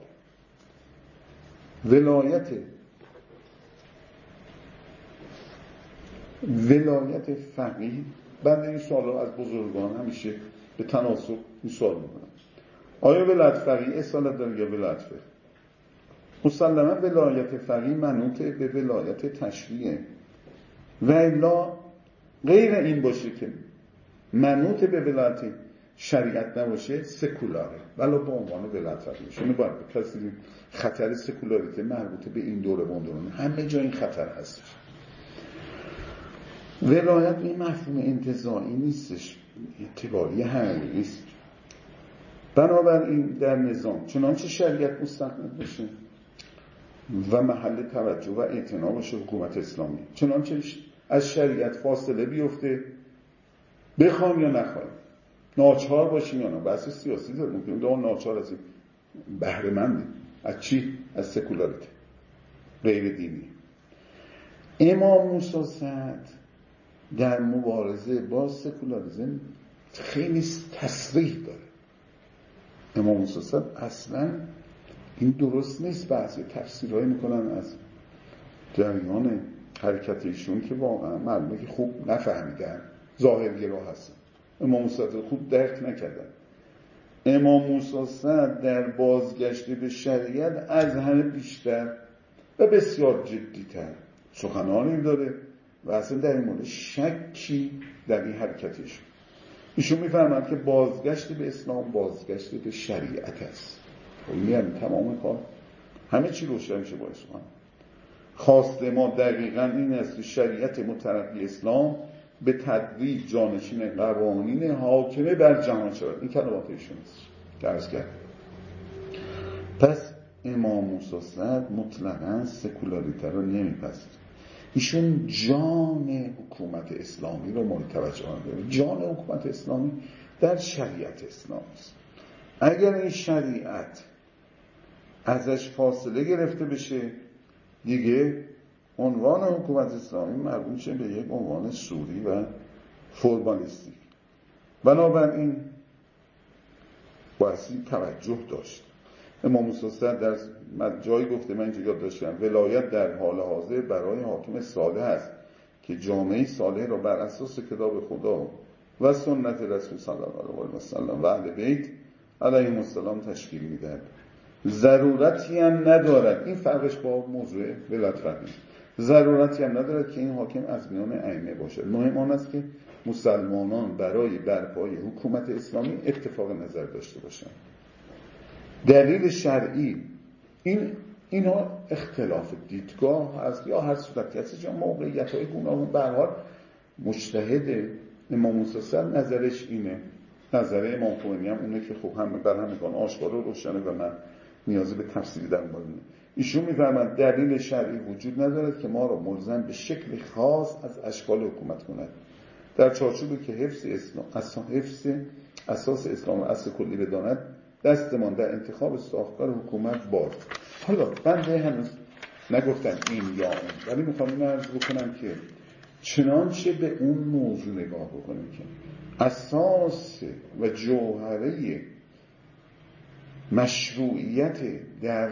ولایت فقیه، بنده این سوال رو از بزرگان همیشه به تناسب این سوال میکنم، آیا ولایت فقیه اصالت داره یا ولایت فقه؟ مسلما ولایت فقیه منوط به ولایت تشریعه و الا غیر این باشه که منوط به ولایت شریعت نباشه سکولاره، ولی با عنوان ولایت فقیه شما باید بپذیریم خطر سکولاریته مربوط به این دوره بندرونه همه جا این خطر هستش. ولایت این مفهوم انتزاعی نیستش، اعتباری همه نیست. بنابراین در نظام چنانچه شریعت مستقل باشه و محل توجه و اعتنا باشه حکومت اسلامی، چنانچه از شریعت فاصله بیفته بخوام یا نخوایم، ناچار باشیم یا نه. بحث سیاسی داره، ممکنه اون ناچار از این بهره مندی. از چی؟ از سکولاریته غیر دینی. امام موسی صدر در مبارزه با سکولاریسم خیلی تصریح داره. امام موسی صدر اصلا این درست نیست، بعضی تفسیرهایی میکنن از جریان حرکت ایشون که واقعا معلومه که خوب نفهمیدن، ظاهرگرا هستن، امام موسی صدر خوب درک نکردن. امام موسی صدر در بازگشت به شریعت از همه بیشتر و بسیار جدی‌تر سخنانی داره و اصلا در این مورد شکی در این حرکتش. ایشون میفهمند که بازگشت به اسلام بازگشت به شریعت است. یعنی تمام کار همه چی روشن میشه با اسلام. خواست ما دقیقاً این است که شریعت مترقی اسلام به تدریج جانشین قوانین حاکمه بر جهان شود. این کلمات ایشون است درست کرد. پس امام موسی صدر مطلقاً سکولاریته رو نمیپذیره. ایشون جان حکومت اسلامی رو مورد توجه قرار میده. جان حکومت اسلامی در شریعت اسلام است. اگر این شریعت ازش فاصله گرفته بشه، دیگه عنوان حکومت اسلامی مربوط میشه به یک عنوان سوری و فرمالیستیک. بنابراین بایستی توجه داشت. امام موسی صدر در جایی گفته، من اینجا یاد داشتم، ولایت در حال حاضر برای حاکم صالح است که جامعه صالح را بر اساس کتاب خدا و سنت رسول صلی الله علیه و سلم و اهل بیت علیهم السلام تشکیل می‌دهد. ضرورتی هم ندارد، این فرقش با موضوع ولایت فقیه، ضرورتی هم ندارد که این حاکم از میان ائمه باشد. مهم آن است که مسلمانان برای برپای حکومت اسلامی اتفاق نظر داشته باشند. دلیل شرعی اینها اختلاف دیدگاه هست یا هر صورتی هست، یا موقعیت‌های گوناگون. به هر حال مجتهد امام موسی صدر نظرش اینه، نظر امام خمینی هم اونه که خب هم بر همگان آشکار و روشنه و من نیازی به تفصیلی در مورد اینه. ایشون می‌فرمایند دلیل شرعی وجود ندارد که ما را ملزم به شکل خاص از اشکال حکومت کند، در چارچوبی که حفظ اساس اسلام و اصل کلی بداند دستمان در انتخاب ساختار حکومت باز. حالا بنده هنوز نگفتم این یا اون، ولی میخوام این عرض بکنم که چنانچه به اون موضوع نگاه بکنیم که اساس و جوهره مشروعیت در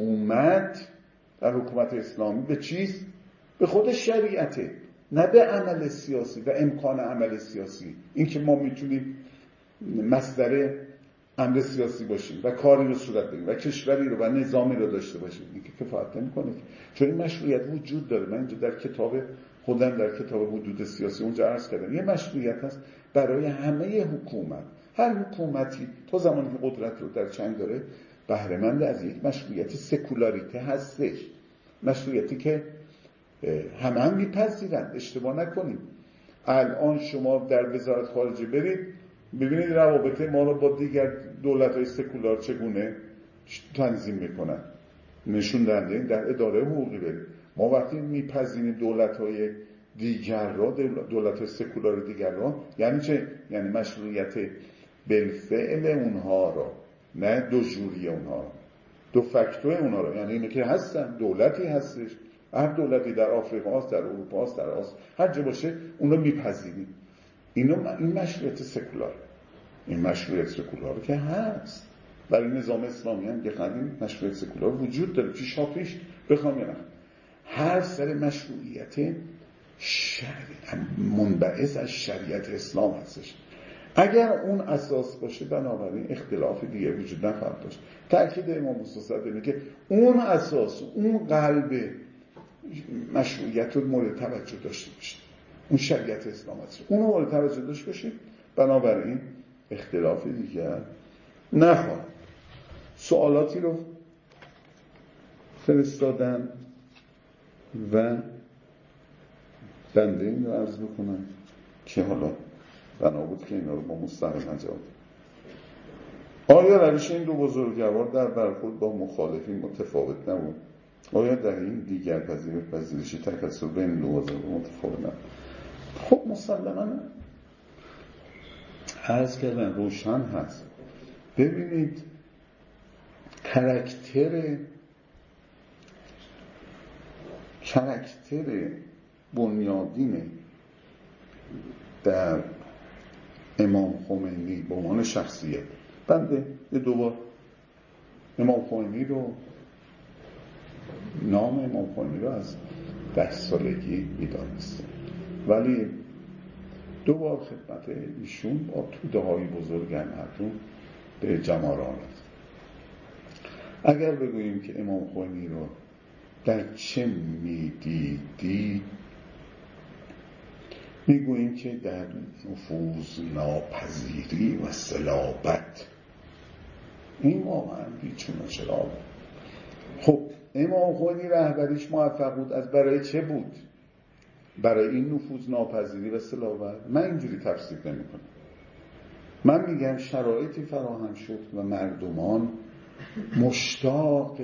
حکومت اسلامی به چیست؟ به خود شریعته، نه به عمل سیاسی و امکان عمل سیاسی. این که ما میتونیم مصدر امر سیاسی باشیم و کاری رو صورت بدیم و کشوری رو و نظامی رو داشته باشیم، این که کفایت نمی‌کنه، چون این مشروعیت وجود داره. من اینجا در کتاب خودم در کتاب حدود سیاسی اونجا عرض کردم یه مشروعیت هست برای همه حکومت. هر حکومتی تا زمانی که قدرت رو در چنگ داره بهره مند از یک مشروعیت سکولاریته هستش، مشروعیتی که همه هم میپذیرند. اشتباه نکنیم، الان شما در وزارت خارجه برید ببینید روابط ما رو با دیگر دولت‌های سکولار چگونه تنظیم میکنن، نشون دهنده در اداره حقوقی برید. ما وقتی میپذیریم دولت‌های دیگر را، دولت‌های سکولار دیگر را، یعنی چه؟ یعنی مشروعیت بالفعل اونها را، نه دو جوری اونها، دو فاکتور اونها را، یعنی اینه که هستن، دولتی هستش، هر دولتی در آفریقا هست، در اروپا هست، در آسیا، هر جا باشه اون رو میپذیریم. این مشروعیت سکولار، این مشروعیت سکولار که هست برای نظام اسلامی هم که قدیم مشروعیت سکولار وجود داره، پیش بخوام یا نه. هر سر مشروعیت منبعث از شریعت اسلام هستش. اگر اون اساس باشه بنابراین اختلاف دیگه وجود نخواهد داشت. تأکید امام موسی صدر اینه که اون اساس، اون قلب مشروعیت رو مورد توجه داشته باشید، اون شریعت اسلام هست، اون مورد توجه داشته باشید، بنابراین اختلاف دیگر نخواهد. سوالاتی رو فرستادن و بنده این رو عرض بکنم که حالا بنا بود که اینا رو ما مستقیما جواب. آیا روش این دو بزرگوار در برخورد با مخالفین متفاوت نبود؟ آیا در این دیگر پذیرشی تکثر بین دو بزرگوار متفاوت نبود؟ خب مسلماً عرض کردن روشن هست. ببینید کاراکتر بنیادین در امام خمینی به عنوان شخصیت، بنده دوبار امام خمینی رو، نام امام خمینی رو از 10 سالگی میدانستم، ولی دوبار خدمت ایشون با توده های بزرگ مردم به جماران است. اگر بگوییم که امام خمینی رو در چه میدیدی، میگوییم که در نفوذ ناپذیری و صلابت. این واقعا بیچون و چرا. خب امام خمینی رهبریش موفق بود از برای چه بود؟ برای این نفوذ ناپذیری و صلابت؟ من اینجوری تفسیر نمی کنم. من میگم شرایطی فراهم شد و مردمان مشتاق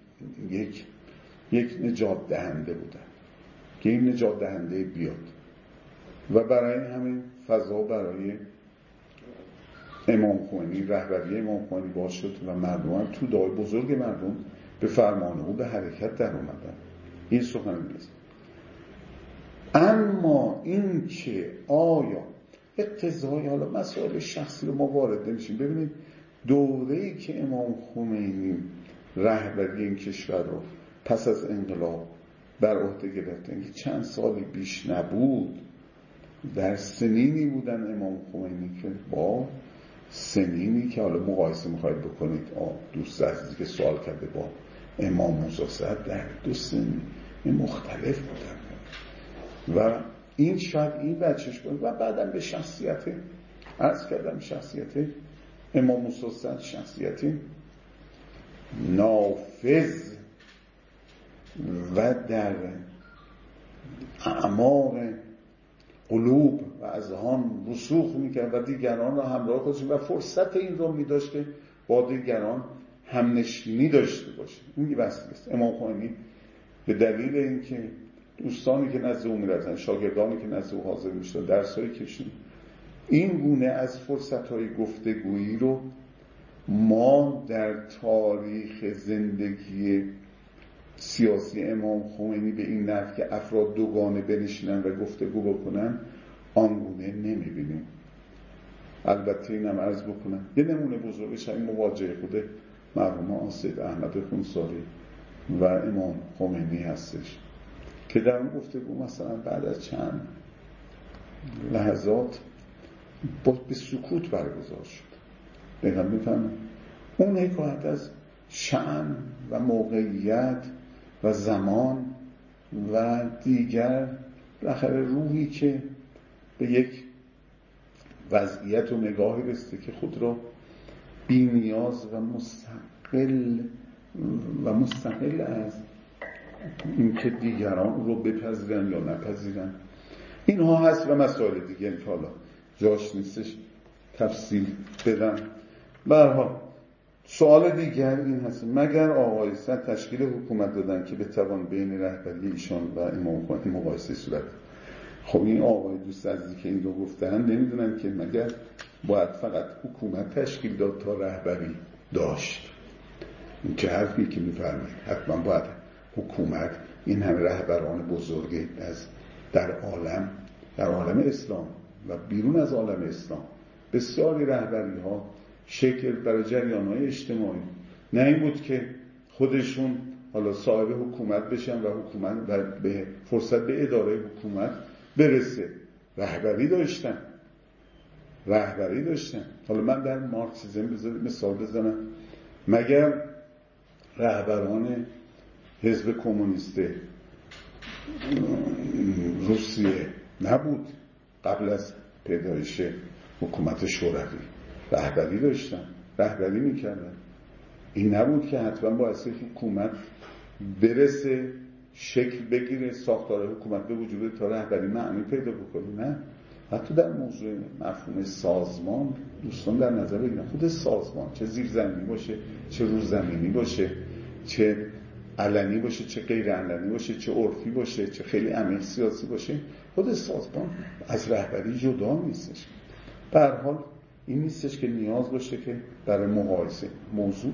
یک نجات دهنده بودن که این نجات دهنده بیاد و برای همین فضا برای امام خمینی، رهبری امام خمینی باز شد و مردمان تو دای بزرگ مردم به فرمان او به حرکت در اومدن. این سخن نیست. اما این که آیا اقتضای، حالا مسائل شخصی رو ما وارد نمیشیم. ببینید دوره‌ای که امام خمینی رهبری این کشور رو پس از انقلاب بر عهده گرفتن که چند سالی بیش نبود، در سنینی بودن امام خمینی که با سنینی که حالا مقایسه میخواید بکنید، دوست عزیزی که سوال کرده، با امام موسی صدر در 2 سنی مختلف بودن و این شاید این بچهش بود. و بعدم به شخصیت، عرض کردم شخصیت امام موسی صدر شخصیت نافذ و در اعماق قلوب و اذهان رسوخ میکرد و دیگران را همراه خودش و فرصت این رو میداشت که با دیگران همنشینی داشته باشه. این وسیله است. امام خمینی به دلیل اینکه دوستانی که نزد او میرفتن، شاگردانی که نزد او حاضر میشدن، درسایی کشید، این گونه از فرصت‌های گفتگویی رو ما در تاریخ زندگی سیاسی امام خمینی به این نحو که افراد دوگانه بنشینن و گفتگو بکنن آنگونه نمیبینیم. البته اینم عرض بکنم یه نمونه بزرگش این مواجهه خود مرحوم سید احمد خونساری و امام خمینی هستش که در اون گفتگو مثلا بعد از چند لحظات به سکوت برگزار شد. بگم میفهمم اون حکایت از شأن و موقعیت و زمان و دیگر بالاخره روحی که به یک وضعیت و نگاهی رسیده که خود را بی نیاز و مستقل از اینکه دیگران رو بپذیرن یا نپذیرن، اینها هست و مسائل دیگه که حالا جاش نیستش تفصیل بدم. به هر حال سوال دیگر این هست: مگر آقای صدر تشکیل حکومت دادن که بتوان بین رهبری ایشان و امام خمینی مقایسه صورت؟ خب این آقای دوست عزیزی که این رو گفتن نمیدونن که مگر باید فقط حکومت تشکیل داد تا رهبری داشت؟ این چه حرفی که میفرمایید؟ حتما باید حکومت این همه رهبران بزرگ از در عالم اسلام و بیرون از عالم اسلام بسیاری رهبری ها شکل برای جریان‌های اجتماعی نه این بود که خودشون حالا صاحب حکومت بشن و حکومت و به فرصت به اداره حکومت برسه. رهبری داشتن. حالا من در مارکسیسم مثال بزنم. مگر رهبران حزب کمونیست روسیه نبود قبل از پیدایش حکومت شوروی رهبری داشتن، رهبری میکردن؟ این نبود که حتما باید حکومت برسه، شکل بگیره، ساختار حکومت به وجود تا رهبری معنی پیدا بکنه؟ نه. حتی در موضوع مفهوم سازمان دوستان در نظر بگیرن خود سازمان چه زیرزمینی باشه، چه روزمینی باشه، چه علنی باشه، چه غیر علنی باشه، چه عرفی باشه، چه خیلی عمیق سیاسی باشه، خود سازمان از رهبری جدا نیستش. به هر حال این نیستش که نیاز باشه که برای مقایسه موضوع.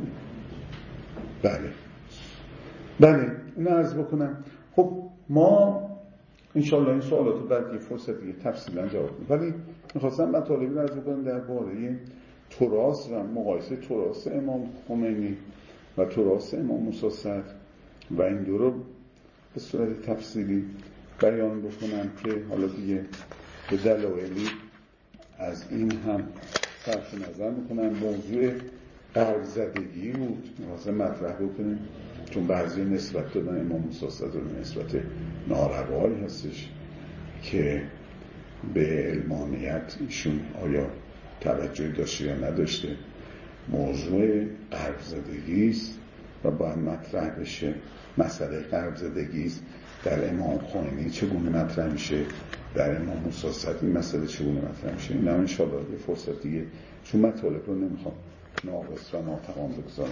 بله این عرض بکنم. خب ما انشاءالله این سوالات رو بعد یه فرصت دیگه تفصیلا جواب بدیم، ولی میخواستم مطالبی رو عرض بکنم درباره تراث و مقایسه تراث امام خمینی و تراث امام موسی صدر و این دو رو به صورت تفصیلی بیان بکنم که حالا دیگه به دلایلی از این هم صرف نظر میکنم. موضوع غرب زدگی بود مثلا مطرح بکنیم، چون بعضی نسبت دادن امام موسی صدر نسبت ناروایی هستش که به علمانیت ایشون آیا توجهی داشته یا نداشته. موضوع غرب زدگی است و باید مطرح بشه. مسئله غرب زدگی است در امام خمینی چگونه مطرح میشه، در امام موسی صدر این مسئله چگونه مطرح میشه. این هم انشاءالله یه فرصت دیگه، چون مطالب رو نمیخوام ناقص و ناتمام بگذارم.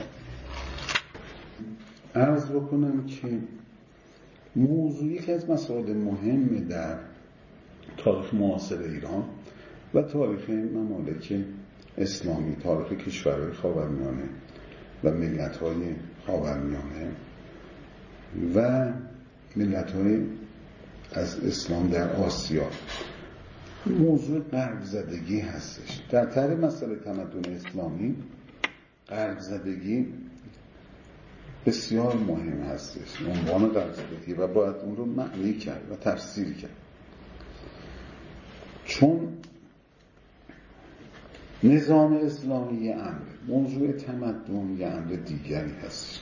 عرض بکنم که موضوعی که از مسائل مهم در تاریخ معاصر ایران و تاریخ ممالک اسلامی، تاریخ کشورهای خاورمیانه و ملت‌های خاورمیانه و ملت‌های از اسلام در آسیا، موضوع غرب زدگی هستش. در طرح مسئله تمدن اسلامی غرب زدگی بسیار مهم هستش، عنوان غرب زدگی، و باید اون رو معنی کرد و تفسیر کرد، چون نظام اسلامی یه امر، موضوع تمدن یه امر دیگری هست.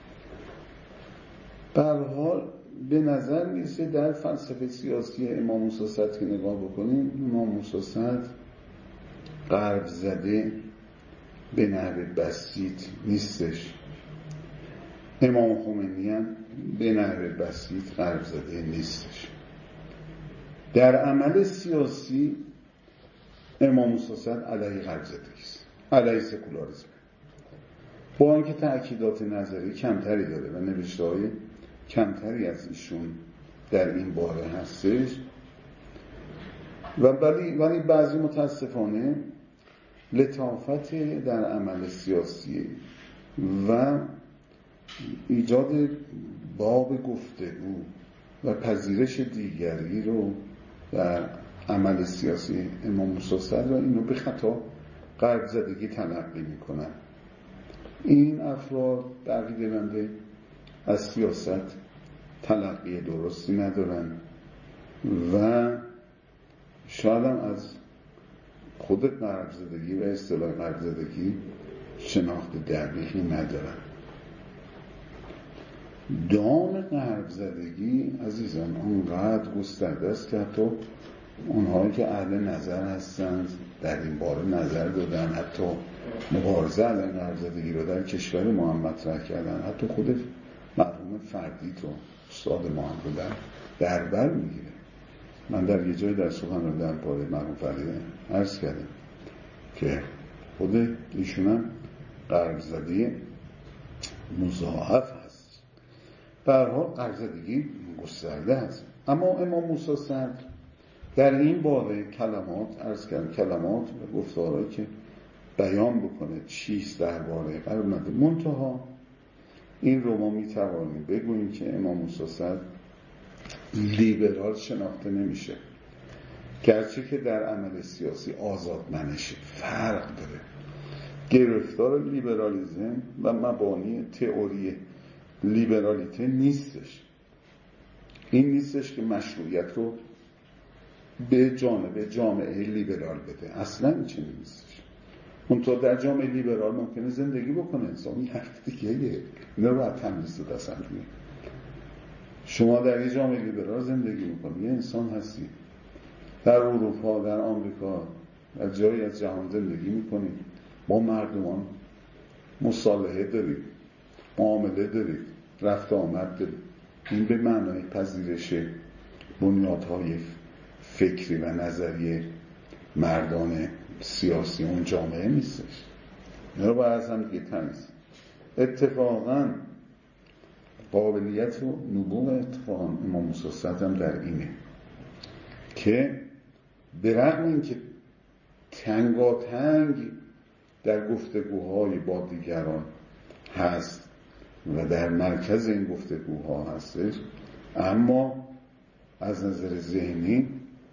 به هر حال به نظر میرسه در فلسفه سیاسی امام موسی صدر که نگاه بکنیم، امام موسی صدر غرب زده به نحو بسیط نیستش، امام خمینی هم به نحو بسیط غرب زده نیستش. در عمل سیاسی امام موسی صدر علیه غرب زدگی است، علیه سکولاریسم، با اینکه تأکیدات نظری کمتری داره و نوشته‌های کمتری از ایشون در این باره هستش، و ولی بعضی متاسفانه لطافت در عمل سیاسی و ایجاد باب گفتگو و پذیرش دیگری رو در عمل سیاسی امام موسی صدر و اینو به خطا غرب زدگی تلقی میکنن. این افراد در عقیده بنده از سیاست تلقی درستی ندارن و شاید هم از خود غرب زدگی و اصطلاح غرب زدگی شناخت دقیقی ندارن. دام غرب زدگی عزیزان اونقدر گسترده است که حتی اونهایی که اهل نظر هستند در این باره نظر دادن، حتی مبارزه علیه غرب زدگی رو در کشور ما هم مطرح کردن، حتی خود مرحوم فردی تو استاد ما هم رو در بر میگیره. من در یه جای در سخنرانی در باره مرحوم فردی عرض کردم که خود ایشون هم غرب زدگی مضاعف هست. به هر حال غرب زدگی گسترده هست. اما امام موسی صدر در این باره کلمات عرض کردم، کلمات و گفتارهایی که بیان بکنه چیست درباره غرب زدگی. منتها این رو ما میتوانیم بگوییم که امام موسی صدر لیبرال شناخته نمیشه، گرچه که در عمل سیاسی آزادمنشه، فرق داره. گرفتار لیبرالیزم و مبانی تئوری لیبرالیته نیستش. این نیستش که مشروعیت رو به جانب جامعه لیبرال بده، اصلا این چنین نیستش. منتها در جامعه لیبرال ممکنه زندگی بکنه انسان، این حرف دیگه اینا رو باید تمیز داد. اصلا شما در این جامعه لیبرال زندگی میکنید، یه انسان هستی، در اروپا، در آمریکا، در جایی از جهان زندگی میکنید، با مردمان مصالحه دارید، معامله دارید، رفت آمد دارید. این به معنای پذیرش بنیادهای فکری و نظری مردان سیاسی اون جامعه نیستش. اینا رو باید از هم دیگه تمیز. اتفاقاً قابلیت و نبوغ اتفاقاً امام موسی صدر هم در اینه که به رغم اینکه تنگاتنگ در گفتگوهای با دیگران هست و در مرکز این گفتگوها هستش، اما از نظر ذهنی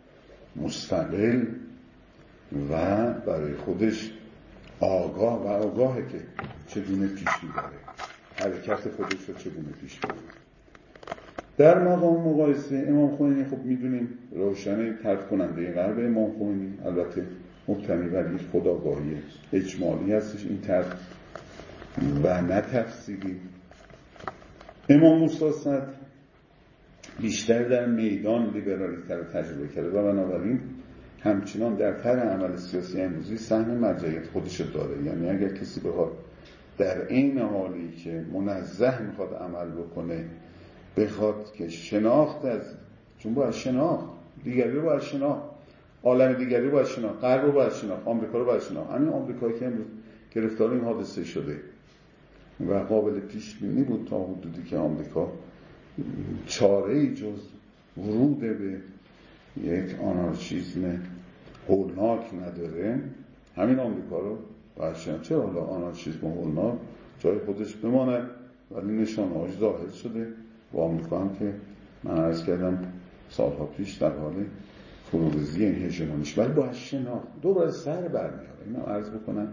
مستقل و برای خودش آگاهه که چگونه پیش میبره، حرکت خودش رو چگونه پیش میبره. در مقام مقایسه امام خمینی خب میدونیم روشن طرد کننده قلب امام خمینی، البته مبتنی بر یک خودآگاهی اجمالی هستش این طرد و نه تفصیلی. امام موسی صدر بیشتر در میدان لیبرالیته رو تجربه کرده و بنابراین همچنان در طرح عمل سیاسی امروزی سهم مرجعیت خودش داره. یعنی اگر کسی بخواد در این حالی که منزه میخواد عمل بکنه بخواد که شناخت از، چون باید شناخت دیگری رو باید شناخت، عالم دیگری رو باید شناخت، غرب رو باید شناخت، آمریکا رو باید شناخت. همین آمریکایی که امروز گرفتار این حادثه شده و قابل پیش بینی بود تا حدودی که آمریکا چاره‌ای جز ورود به یک آنارشیسم هولناک نداره، همین آمریکا رو باید شناخت. چرا حالا آنارشیسم هولناک جای خودش بماند ولی نشانه‌هاش ظاهر شده و آمریکا هم که من عرض کردم سالها پیش در حال فروریزی این هژمونیش، ولی باید شناخت. دوباره سر برمیاره. اینو عرض بکنم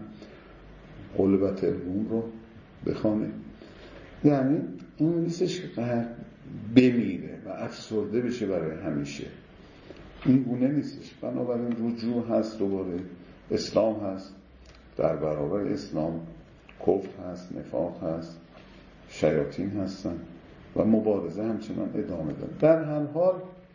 قلبت روم رو بخونه. یعنی این نیستش که بمیره و افسرده بشه برای همیشه، این گونه نیستش. بنابراین رجوع هست، دوباره اسلام هست، در برابر اسلام کفر هست، نفاق هست، شیاطین هستن و مبارزه همچنان ادامه داره. در هر حال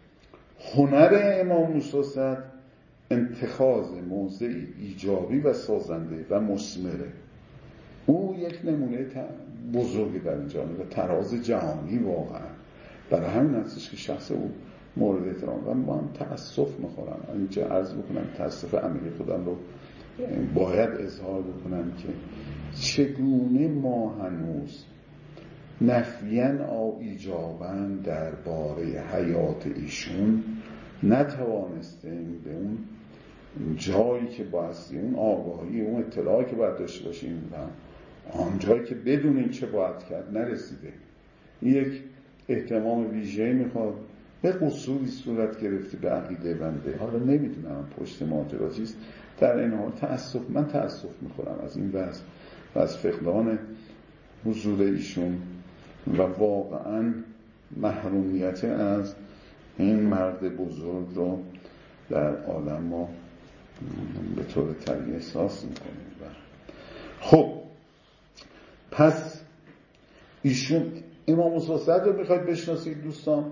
هنر امام موسی صدر اتخاذ موضعی ایجابی و سازنده و مثمره. او یک نمونه بزرگی در اینجا و تراز جهانی واقعا. برای همین هستش که شخص او مورد احترام و من تأسف میخورم اینجا عرض بکنم، تأسف عمیق خودم رو باید اظهار بکنم که چگونه ما هنوز نفیاً او ایجاباً درباره حیات ایشون نتوانستیم به اون جایی که بایستی، اون آگاهی، اون اطلاعی که باید داشته باشیم و آن جایی که بدونیم چه باید کرد نرسیده. این یک اهتمام ویژه‌ای میخواد. به قصوری صورت گرفته به عقیده بنده، حالا نمیدونم پشت ماجرا چیست. در این حال من تأسف میخورم از این وضع و از فقدان حضور ایشون و واقعا محرومیت از این مرد بزرگ رو در عالم ما به طور طبیعی احساس میکنیم. خب پس ایشون امام موسی صدر رو میخواید بشناسید دوستان،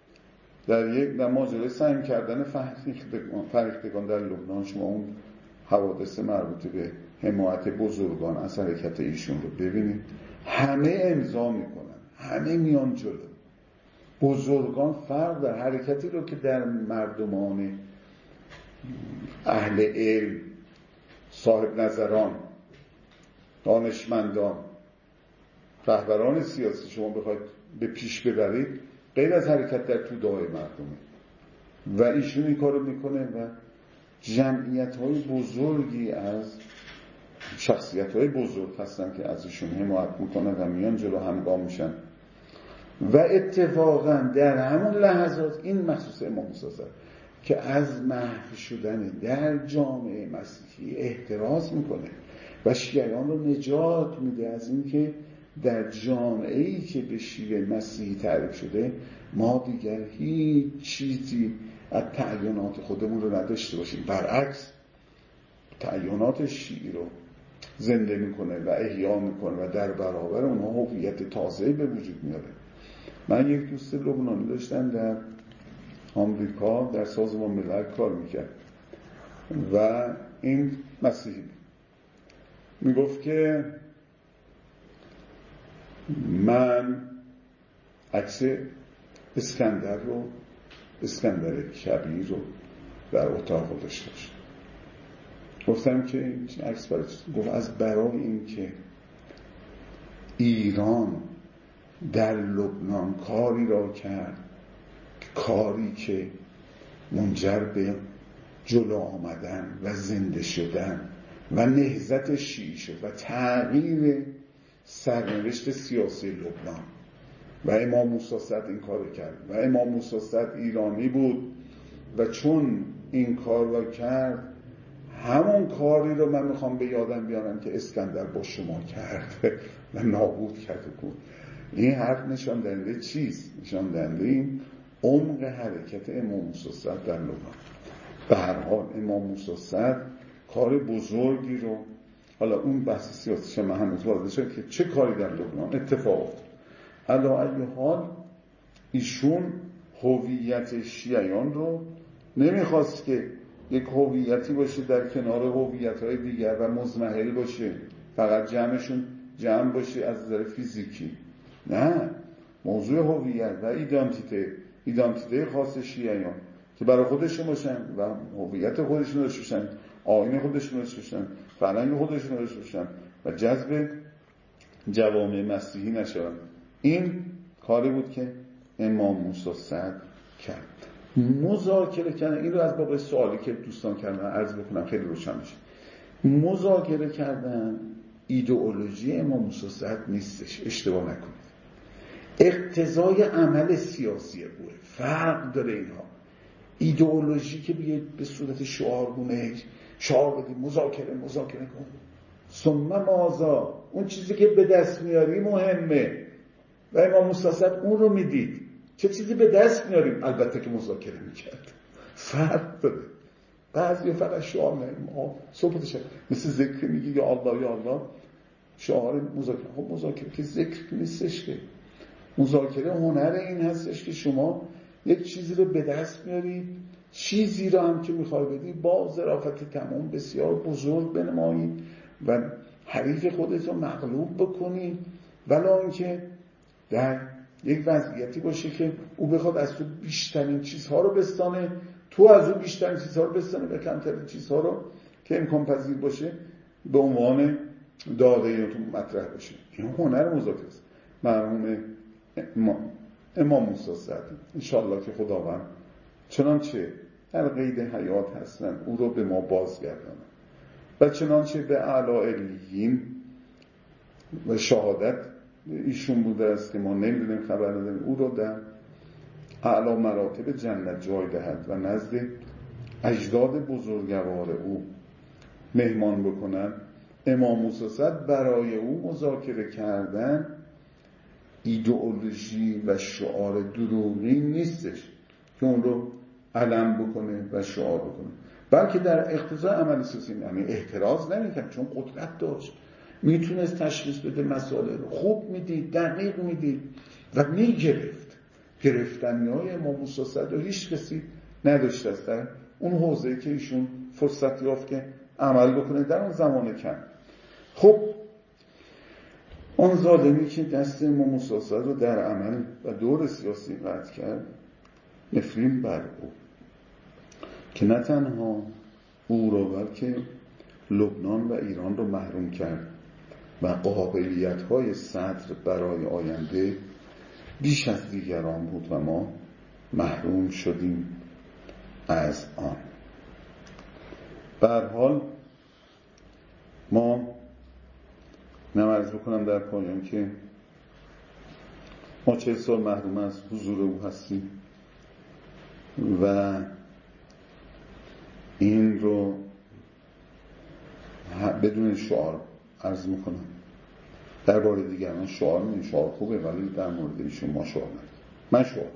در ماجرای سعی کردن فرهیختگان در لبنان شما اون حوادث مربوط به حمایت بزرگان از حرکت ایشون رو ببینید. همه امضا میکنن، همه میان جلو. بزرگان فرق در حرکتی رو که در مردمان اهل علم، صاحب نظران، دانشمندان، رهبران سیاسی شما بخواید به پیش ببرید، غیر از حرکت در توده‌های مردمه و ایشون این کارو میکنه و جمعیت‌های بزرگی از شخصیت‌های بزرگ هستن که از ایشون حمایت میکنن و میان جلو همگام میشن و اتفاقا در همون لحظات این مخصوص امام موسی صدر که از محو شدن در جامعه مسیحی احتراز میکنه و شیعیان رو نجات میده از این که در جامعه‌ای که به شیوه مسیحی تعریف شده ما دیگر هیچ چیزی از تعیینات خودمون رو نداشته باشیم. برعکس تعیینات شیعی رو زنده میکنه و احیا میکنه و در برابر اونها هویت تازه‌ای به وجود میاره. من یک دوست لبنانی داشتم در آمریکا در سازمان ملل کار میکرد و این مسیحی میگفت که من عکس اسکندر کبیر رو در اتاق خودش داشت. گفتم که این عکس برای چیست؟ گفت برای این که ایران در لبنان کاری را کرد، کاری که منجر به جلو آمدن و زنده شدن و نهضت شیعه و تغییر سرنوشت سیاسی لبنان. و امام موسی صدر این کار کرد و امام موسی صدر ایرانی بود و چون این کار رو کرد، همون کاری رو من میخوام به یادم بیارم که اسکندر با شما کرد و نابود کرده بود. این حرف نشان دهنده چیست؟ نشان دهنده این عمق حرکت امام موسی صدر در لبنان. به هر حال امام موسی صدر کار بزرگی رو، حالا اون بحث سیاسی من هنوز واضح شد که چه کاری در لبنان اتفاق افتاد. علی ای حال ایشون هویت شیعیان رو نمیخواست که یک هویتی باشه در کنار هویت‌های دیگر و مضمحل باشه، فقط جمعشون جمع باشه از نظر فیزیکی. نه، موضوع هویت و ایدانتیته خاص شیعیان که برای خودشون باشن و هویت خودشون داشته باشن، آیین خودشون داشته باشن، فرهنگ خودشون داشته باشن و جذب جوامع مسیحی نشون. این کاری بود که امام موسی صدر کرد. مذاکره کردن، این رو از باب سوالی که دوستان کردن عرض بکنم خیلی روشن بشه. مذاکره کردن ایدئولوژی امام موسی صدر نیستش، اشتباه نکنید. اقتضای عمل سیاسی اوه، فرق داره اینها. ایدئولوژی که بیاید به صورت شعارگونه شعار بدید مذاکره کن، ثم ماذا، اون چیزی که به دست میاری مهمه و امام موسی صدر اون رو میدید. چه چیزی به دست میاریم؟ البته که مذاکره میکرد. فرق داره. بعضی فقط شعار میاریم، صبح شب مثل ذکر میگی یا الله شعار مذاکره. خب مذاکره که ذکر نیستش، که مذاکره هنر این هستش که شما یک چیزی رو به دست میاری، چیزی رو هم که میخوای بدی با ظرافت تمام بسیار بزرگ بنمایی و حریف خودت رو مغلوب بکنی، ولی اینکه در یک وضعیتی باشه که او بخواد از تو بیشترین چیزها رو بستانه، تو از او بیشترین چیزها رو بستانه و کمترین چیزها رو که امکان پذیر باشه به عنوان داده یا تو مطرح باشه. این هنر مذاکره است. مرحوم امام موسی صدر انشاءالله که خداوند چنانچه در قید حیات هستن او رو به ما بازگردانه و چنانچه به اعلی علیین و شهادت ایشون بوده است که ما نمیدونیم، خبر نداریم، او رو در اعلی مراتب جنت جای دهد و نزد اجداد بزرگوار او مهمان بکنن. امام موسی صدر برای او مذاکره کردن ایدئولوژی و شعار دروغی نیستش که اون رو علم بکنه و شعار بکنه، بلکه در اقتضای عمل سیاسی. یعنی اعتراض نمی‌کرد، چون قدرت داشت، میتونست تشخیص بده مسائل رو، خوب میدید، دقیق میدید و میگرفت. گرفتنی‌های امام موسی صدر رو هیچ کسی نداشته است در اون حوزه‌ای که ایشون فرصت یافت که عمل بکنه در اون زمان کم. خب آن ظالمی که دست امام موسی صدر رو در عمل و دور سیاسی قطع کرد، نفرین بر او که نه تنها او رو بلکه لبنان و ایران رو محروم کرد و قابلیت‌های صدر برای آینده بیش از دیگران بود و ما محروم شدیم از آن. به هر حال ما عرض بکنم در پایان که ما 40 سال محروم از حضور او هستیم و این رو بدون شعار عرض میکنم. در باره دیگران شعار میدیم، شعار خوبه، ولی در مورد ایشون ما شعار ندیم. من شعار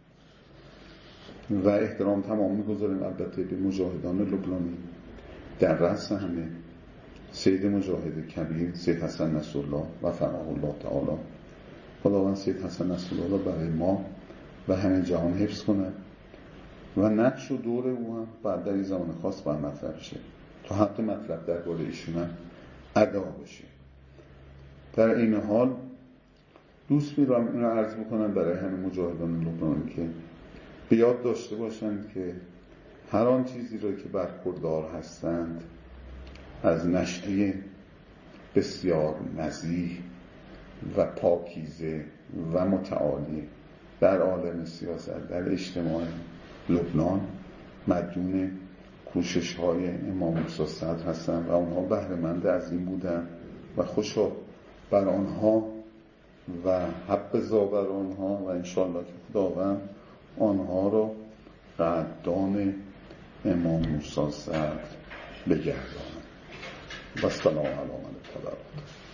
و احترام تمام میگذاریم البته به مجاهدان لبنانی، در رأس همه سید مجاهد کبیر سید حسن نصرالله و فقاه الله تعالی. خداوند سید حسن نصرالله برای ما و همه جهان حفظ کنه و نقش و دور او هم بعد در این زمان خاص بر مطرح بشه تا حق مطلب در باره ایشون هم ادا بشه. در این حال دوست می‌دارم این رو عرض بکنم برای همه مجاهدان لبنانی که به یاد داشته باشند که هر آن چیزی رو که برخوردار هستند از نشأه بسیار نزیه و پاکیزه و متعالی در عالم سیاست، در اجتماع لبنان مدیون کوشش های امام موسی صدر هستن و اونها بهره‌مند از این بودن و خوشا بر آنها و حبذا بر آنها و انشاءالله که خداوند آنها را قدردان امام موسی صدر بگرداند. و سلام علی من اتبع.